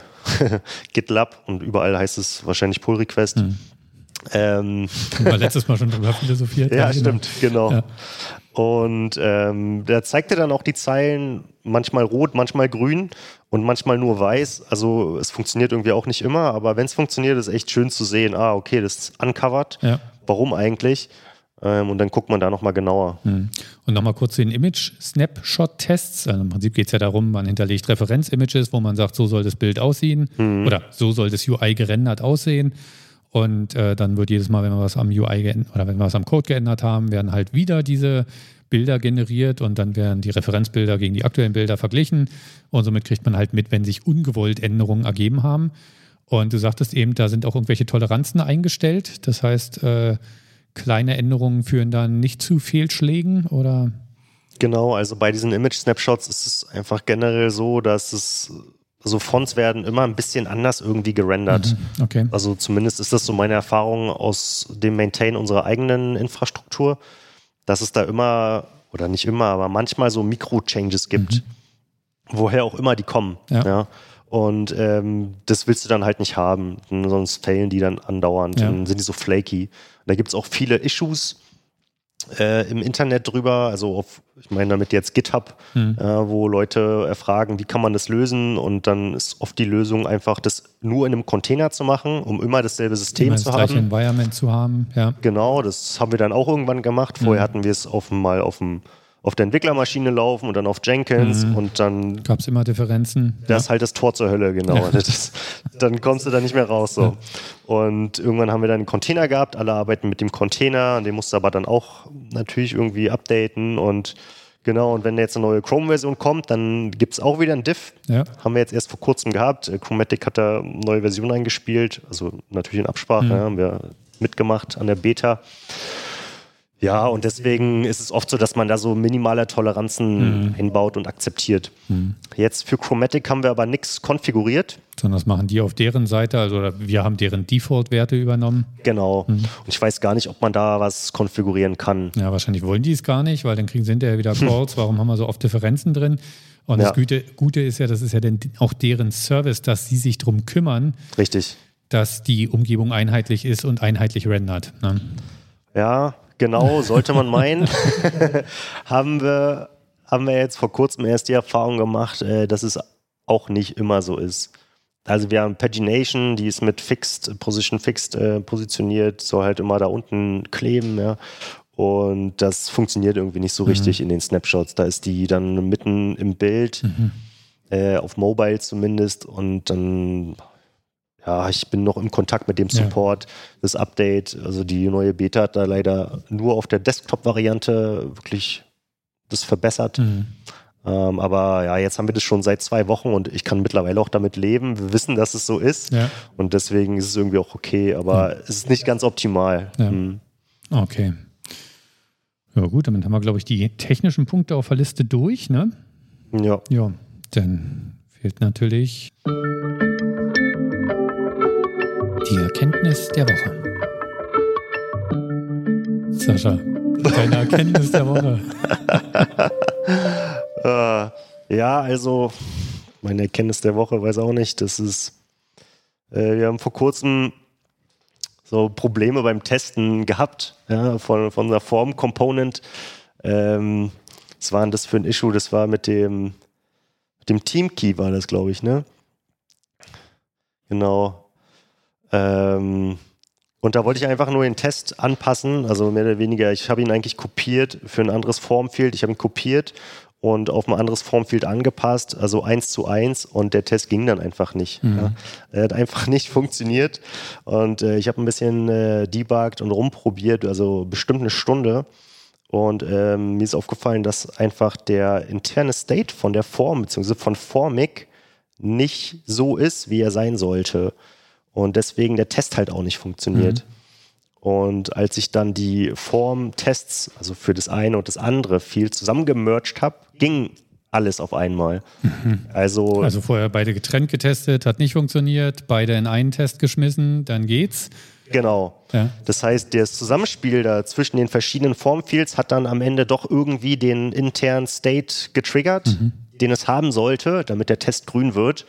GitLab und überall heißt es wahrscheinlich Pull-Request. Haben wir letztes Mal schon drüber philosophiert. Ja, stimmt, genau. Ja. Und da zeigt er dann auch die Zeilen manchmal rot, manchmal grün und manchmal nur weiß. Also es funktioniert irgendwie auch nicht immer, aber wenn es funktioniert, ist echt schön zu sehen, okay, das ist uncovered. Ja. Warum eigentlich? Und dann guckt man da nochmal genauer. Und nochmal kurz zu den Image-Snapshot-Tests. Also im Prinzip geht es ja darum, man hinterlegt Referenz-Images, wo man sagt, so soll das Bild aussehen oder so soll das UI gerendert aussehen. Und dann wird jedes Mal, wenn wir was am UI oder wenn wir was am Code geändert haben, werden halt wieder diese Bilder generiert und dann werden die Referenzbilder gegen die aktuellen Bilder verglichen. Und somit kriegt man halt mit, wenn sich ungewollt Änderungen ergeben haben. Und du sagtest eben, da sind auch irgendwelche Toleranzen eingestellt. Das heißt, kleine Änderungen führen dann nicht zu Fehlschlägen oder? Genau, also bei diesen Image-Snapshots ist es einfach generell so, dass Fonts werden immer ein bisschen anders irgendwie gerendert. Okay. Also zumindest ist das so meine Erfahrung aus dem Maintain unserer eigenen Infrastruktur, dass es da immer, oder nicht immer, aber manchmal so Mikro-Changes gibt, woher auch immer die kommen. Ja. Und das willst du dann halt nicht haben, sonst failen die dann andauernd, dann sind die so flaky. Und da gibt es auch viele Issues, im Internet drüber, also ich meine damit jetzt GitHub, wo Leute erfragen, wie kann man das lösen, und dann ist oft die Lösung einfach, das nur in einem Container zu machen, um immer dasselbe System zu haben. Das gleiche Environment zu haben, ja. Genau, das haben wir dann auch irgendwann gemacht. Vorher hatten wir es auf der Entwicklermaschine laufen und dann auf Jenkins und dann gab es immer Differenzen. Das ist halt das Tor zur Hölle, genau. Ja. Dann kommst du da nicht mehr raus. So. Ja. Und irgendwann haben wir dann einen Container gehabt, alle arbeiten mit dem Container, den musst du aber dann auch natürlich irgendwie updaten und genau, und wenn jetzt eine neue Chrome-Version kommt, dann gibt es auch wieder ein Diff. Ja. Haben wir jetzt erst vor kurzem gehabt. Chromatic hat da eine neue Version eingespielt, also natürlich in Absprache, haben wir mitgemacht an der Beta. Ja, und deswegen ist es oft so, dass man da so minimale Toleranzen einbaut und akzeptiert. Jetzt für Chromatic haben wir aber nichts konfiguriert. Sondern das machen die auf deren Seite, also wir haben deren Default-Werte übernommen. Genau. Und ich weiß gar nicht, ob man da was konfigurieren kann. Ja, wahrscheinlich wollen die es gar nicht, weil dann kriegen sie hinterher wieder Calls. Warum haben wir so oft Differenzen drin? Und das Gute ist ja, das ist ja auch deren Service, dass sie sich darum kümmern, richtig, dass die Umgebung einheitlich ist und einheitlich rendert. Ne? Ja, genau, sollte man meinen. haben wir jetzt vor kurzem erst die Erfahrung gemacht, dass es auch nicht immer so ist. Also wir haben Pagination, die ist mit Position Fixed positioniert, soll halt immer da unten kleben, ja. Und das funktioniert irgendwie nicht so richtig in den Snapshots. Da ist die dann mitten im Bild, auf Mobile zumindest, und dann ich bin noch im Kontakt mit dem Support, das Update, also die neue Beta hat da leider nur auf der Desktop-Variante wirklich das verbessert. Aber jetzt haben wir das schon seit 2 Wochen und ich kann mittlerweile auch damit leben. Wir wissen, dass es so ist und deswegen ist es irgendwie auch okay, aber es ist nicht ganz optimal. Ja. Okay. Ja gut, damit haben wir, glaube ich, die technischen Punkte auf der Liste durch, ne? Ja. Ja, dann fehlt natürlich die Erkenntnis der Woche. Sascha, deine Erkenntnis der Woche. Also meine Erkenntnis der Woche, weiß auch nicht, das ist, wir haben vor kurzem so Probleme beim Testen gehabt, von einer Form-Component. Was war denn das für ein Issue? Das war mit dem Team-Key war das, glaube ich, ne? Genau. Und da wollte ich einfach nur den Test anpassen, also mehr oder weniger, ich habe ihn eigentlich kopiert für ein anderes Formfield, ich habe ihn kopiert und auf ein anderes Formfield angepasst, also 1:1, und der Test ging dann einfach nicht. Ja. Er hat einfach nicht funktioniert und ich habe ein bisschen debugged und rumprobiert, also bestimmt eine Stunde, und mir ist aufgefallen, dass einfach der interne State von der Form, beziehungsweise von Formic, nicht so ist, wie er sein sollte. Und deswegen der Test halt auch nicht funktioniert. Und als ich dann die Form-Tests, also für das eine und das andere, viel zusammengemerged habe, ging alles auf einmal. Also vorher beide getrennt getestet, hat nicht funktioniert, beide in einen Test geschmissen, dann geht's. Genau. Ja. Das heißt, das Zusammenspiel da zwischen den verschiedenen Formfields hat dann am Ende doch irgendwie den internen State getriggert, den es haben sollte, damit der Test grün wird.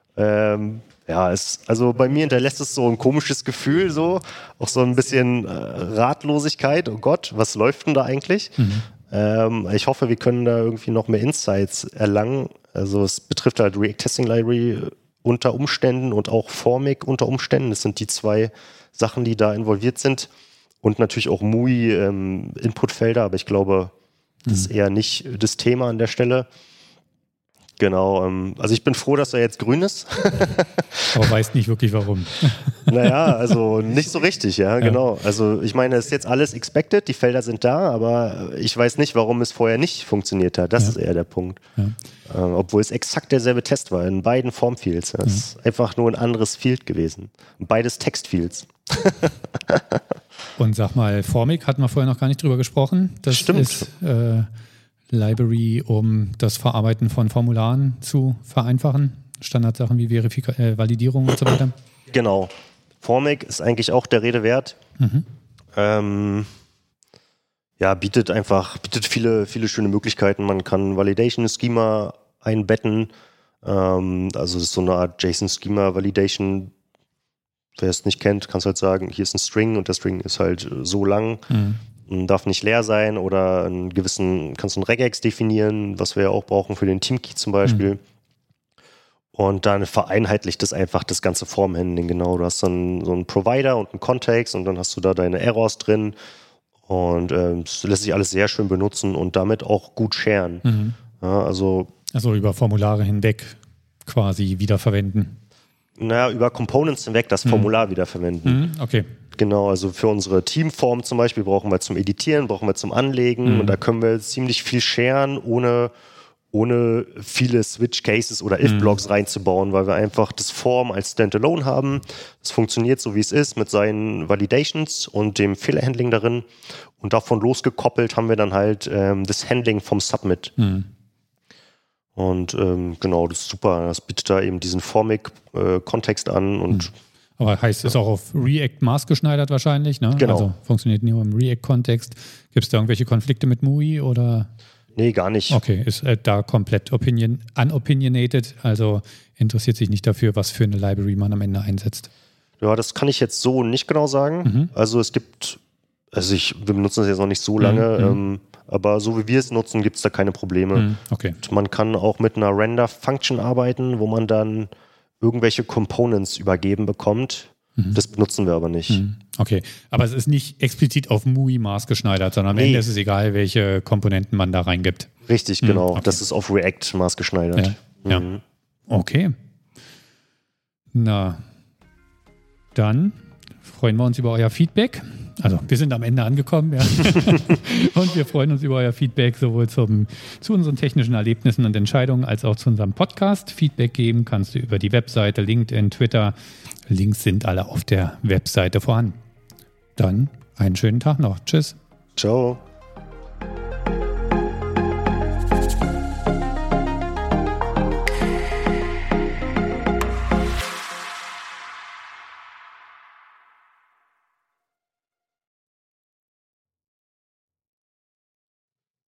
Also bei mir hinterlässt es so ein komisches Gefühl, so auch so ein bisschen Ratlosigkeit. Oh Gott, was läuft denn da eigentlich? Ich hoffe, wir können da irgendwie noch mehr Insights erlangen. Also es betrifft halt React Testing Library unter Umständen und auch Formic unter Umständen. Das sind die 2 Sachen, die da involviert sind. Und natürlich auch MUI Inputfelder, aber ich glaube, das ist eher nicht das Thema an der Stelle. Genau, also ich bin froh, dass er jetzt grün ist. Aber weiß nicht wirklich warum. Naja, also nicht so richtig, genau. Also ich meine, es ist jetzt alles expected, die Felder sind da, aber ich weiß nicht, warum es vorher nicht funktioniert hat. Das ist eher der Punkt. Obwohl es exakt derselbe Test war, in beiden Formfields. Es ist einfach nur ein anderes Field gewesen. Beides Textfields. Und sag mal, Formic hatten wir vorher noch gar nicht drüber gesprochen. Das stimmt. Ist Library, um das Verarbeiten von Formularen zu vereinfachen. Standardsachen wie Validierung und so weiter. Genau. Formic ist eigentlich auch der Rede wert. Bietet viele, viele schöne Möglichkeiten. Man kann Validation-Schema einbetten. Also das ist so eine Art JSON-Schema-Validation. Wer es nicht kennt, kannst halt sagen, hier ist ein String und der String ist halt so lang. darf nicht leer sein oder kannst du einen Regex definieren, was wir ja auch brauchen für den Teamkey zum Beispiel. Und dann vereinheitlicht das einfach das ganze Formhandling, genau. Du hast dann so einen Provider und einen Kontext und dann hast du da deine Errors drin und das lässt sich alles sehr schön benutzen und damit auch gut sharen. Ja, also über Formulare hinweg quasi wiederverwenden. Naja, über Components hinweg das Formular wiederverwenden. Okay. Genau, also für unsere Teamform zum Beispiel brauchen wir zum Editieren, brauchen wir zum Anlegen und da können wir ziemlich viel sharen, ohne viele Switch-Cases oder If-Blocks reinzubauen, weil wir einfach das Form als Standalone haben. Es funktioniert so, wie es ist, mit seinen Validations und dem Fehlerhandling darin. Und davon losgekoppelt haben wir dann halt das Handling vom Submit. Und genau, das ist super. Das bietet da eben diesen Formic-Kontext an und aber heißt es auch auf React maßgeschneidert wahrscheinlich, ne? Genau. Also funktioniert nur im React-Kontext. Gibt es da irgendwelche Konflikte mit MUI oder? Nee, gar nicht. Okay, ist da komplett unopinionated, also interessiert sich nicht dafür, was für eine Library man am Ende einsetzt. Ja, das kann ich jetzt so nicht genau sagen. Also wir benutzen es jetzt noch nicht so lange, aber so wie wir es nutzen, gibt es da keine Probleme. Okay. Und man kann auch mit einer Render-Function arbeiten, wo man dann irgendwelche Components übergeben bekommt. Das benutzen wir aber nicht. Okay, aber es ist nicht explizit auf MUI maßgeschneidert, sondern am Ende ist es egal, welche Komponenten man da reingibt. Richtig, genau. Okay. Das ist auf React maßgeschneidert. Ja. Okay. Na, dann freuen wir uns über euer Feedback. Also wir sind am Ende angekommen, ja. Und wir freuen uns über euer Feedback sowohl zu unseren technischen Erlebnissen und Entscheidungen als auch zu unserem Podcast. Feedback geben kannst du über die Webseite, LinkedIn, Twitter. Links sind alle auf der Webseite vorhanden. Dann einen schönen Tag noch. Tschüss. Ciao.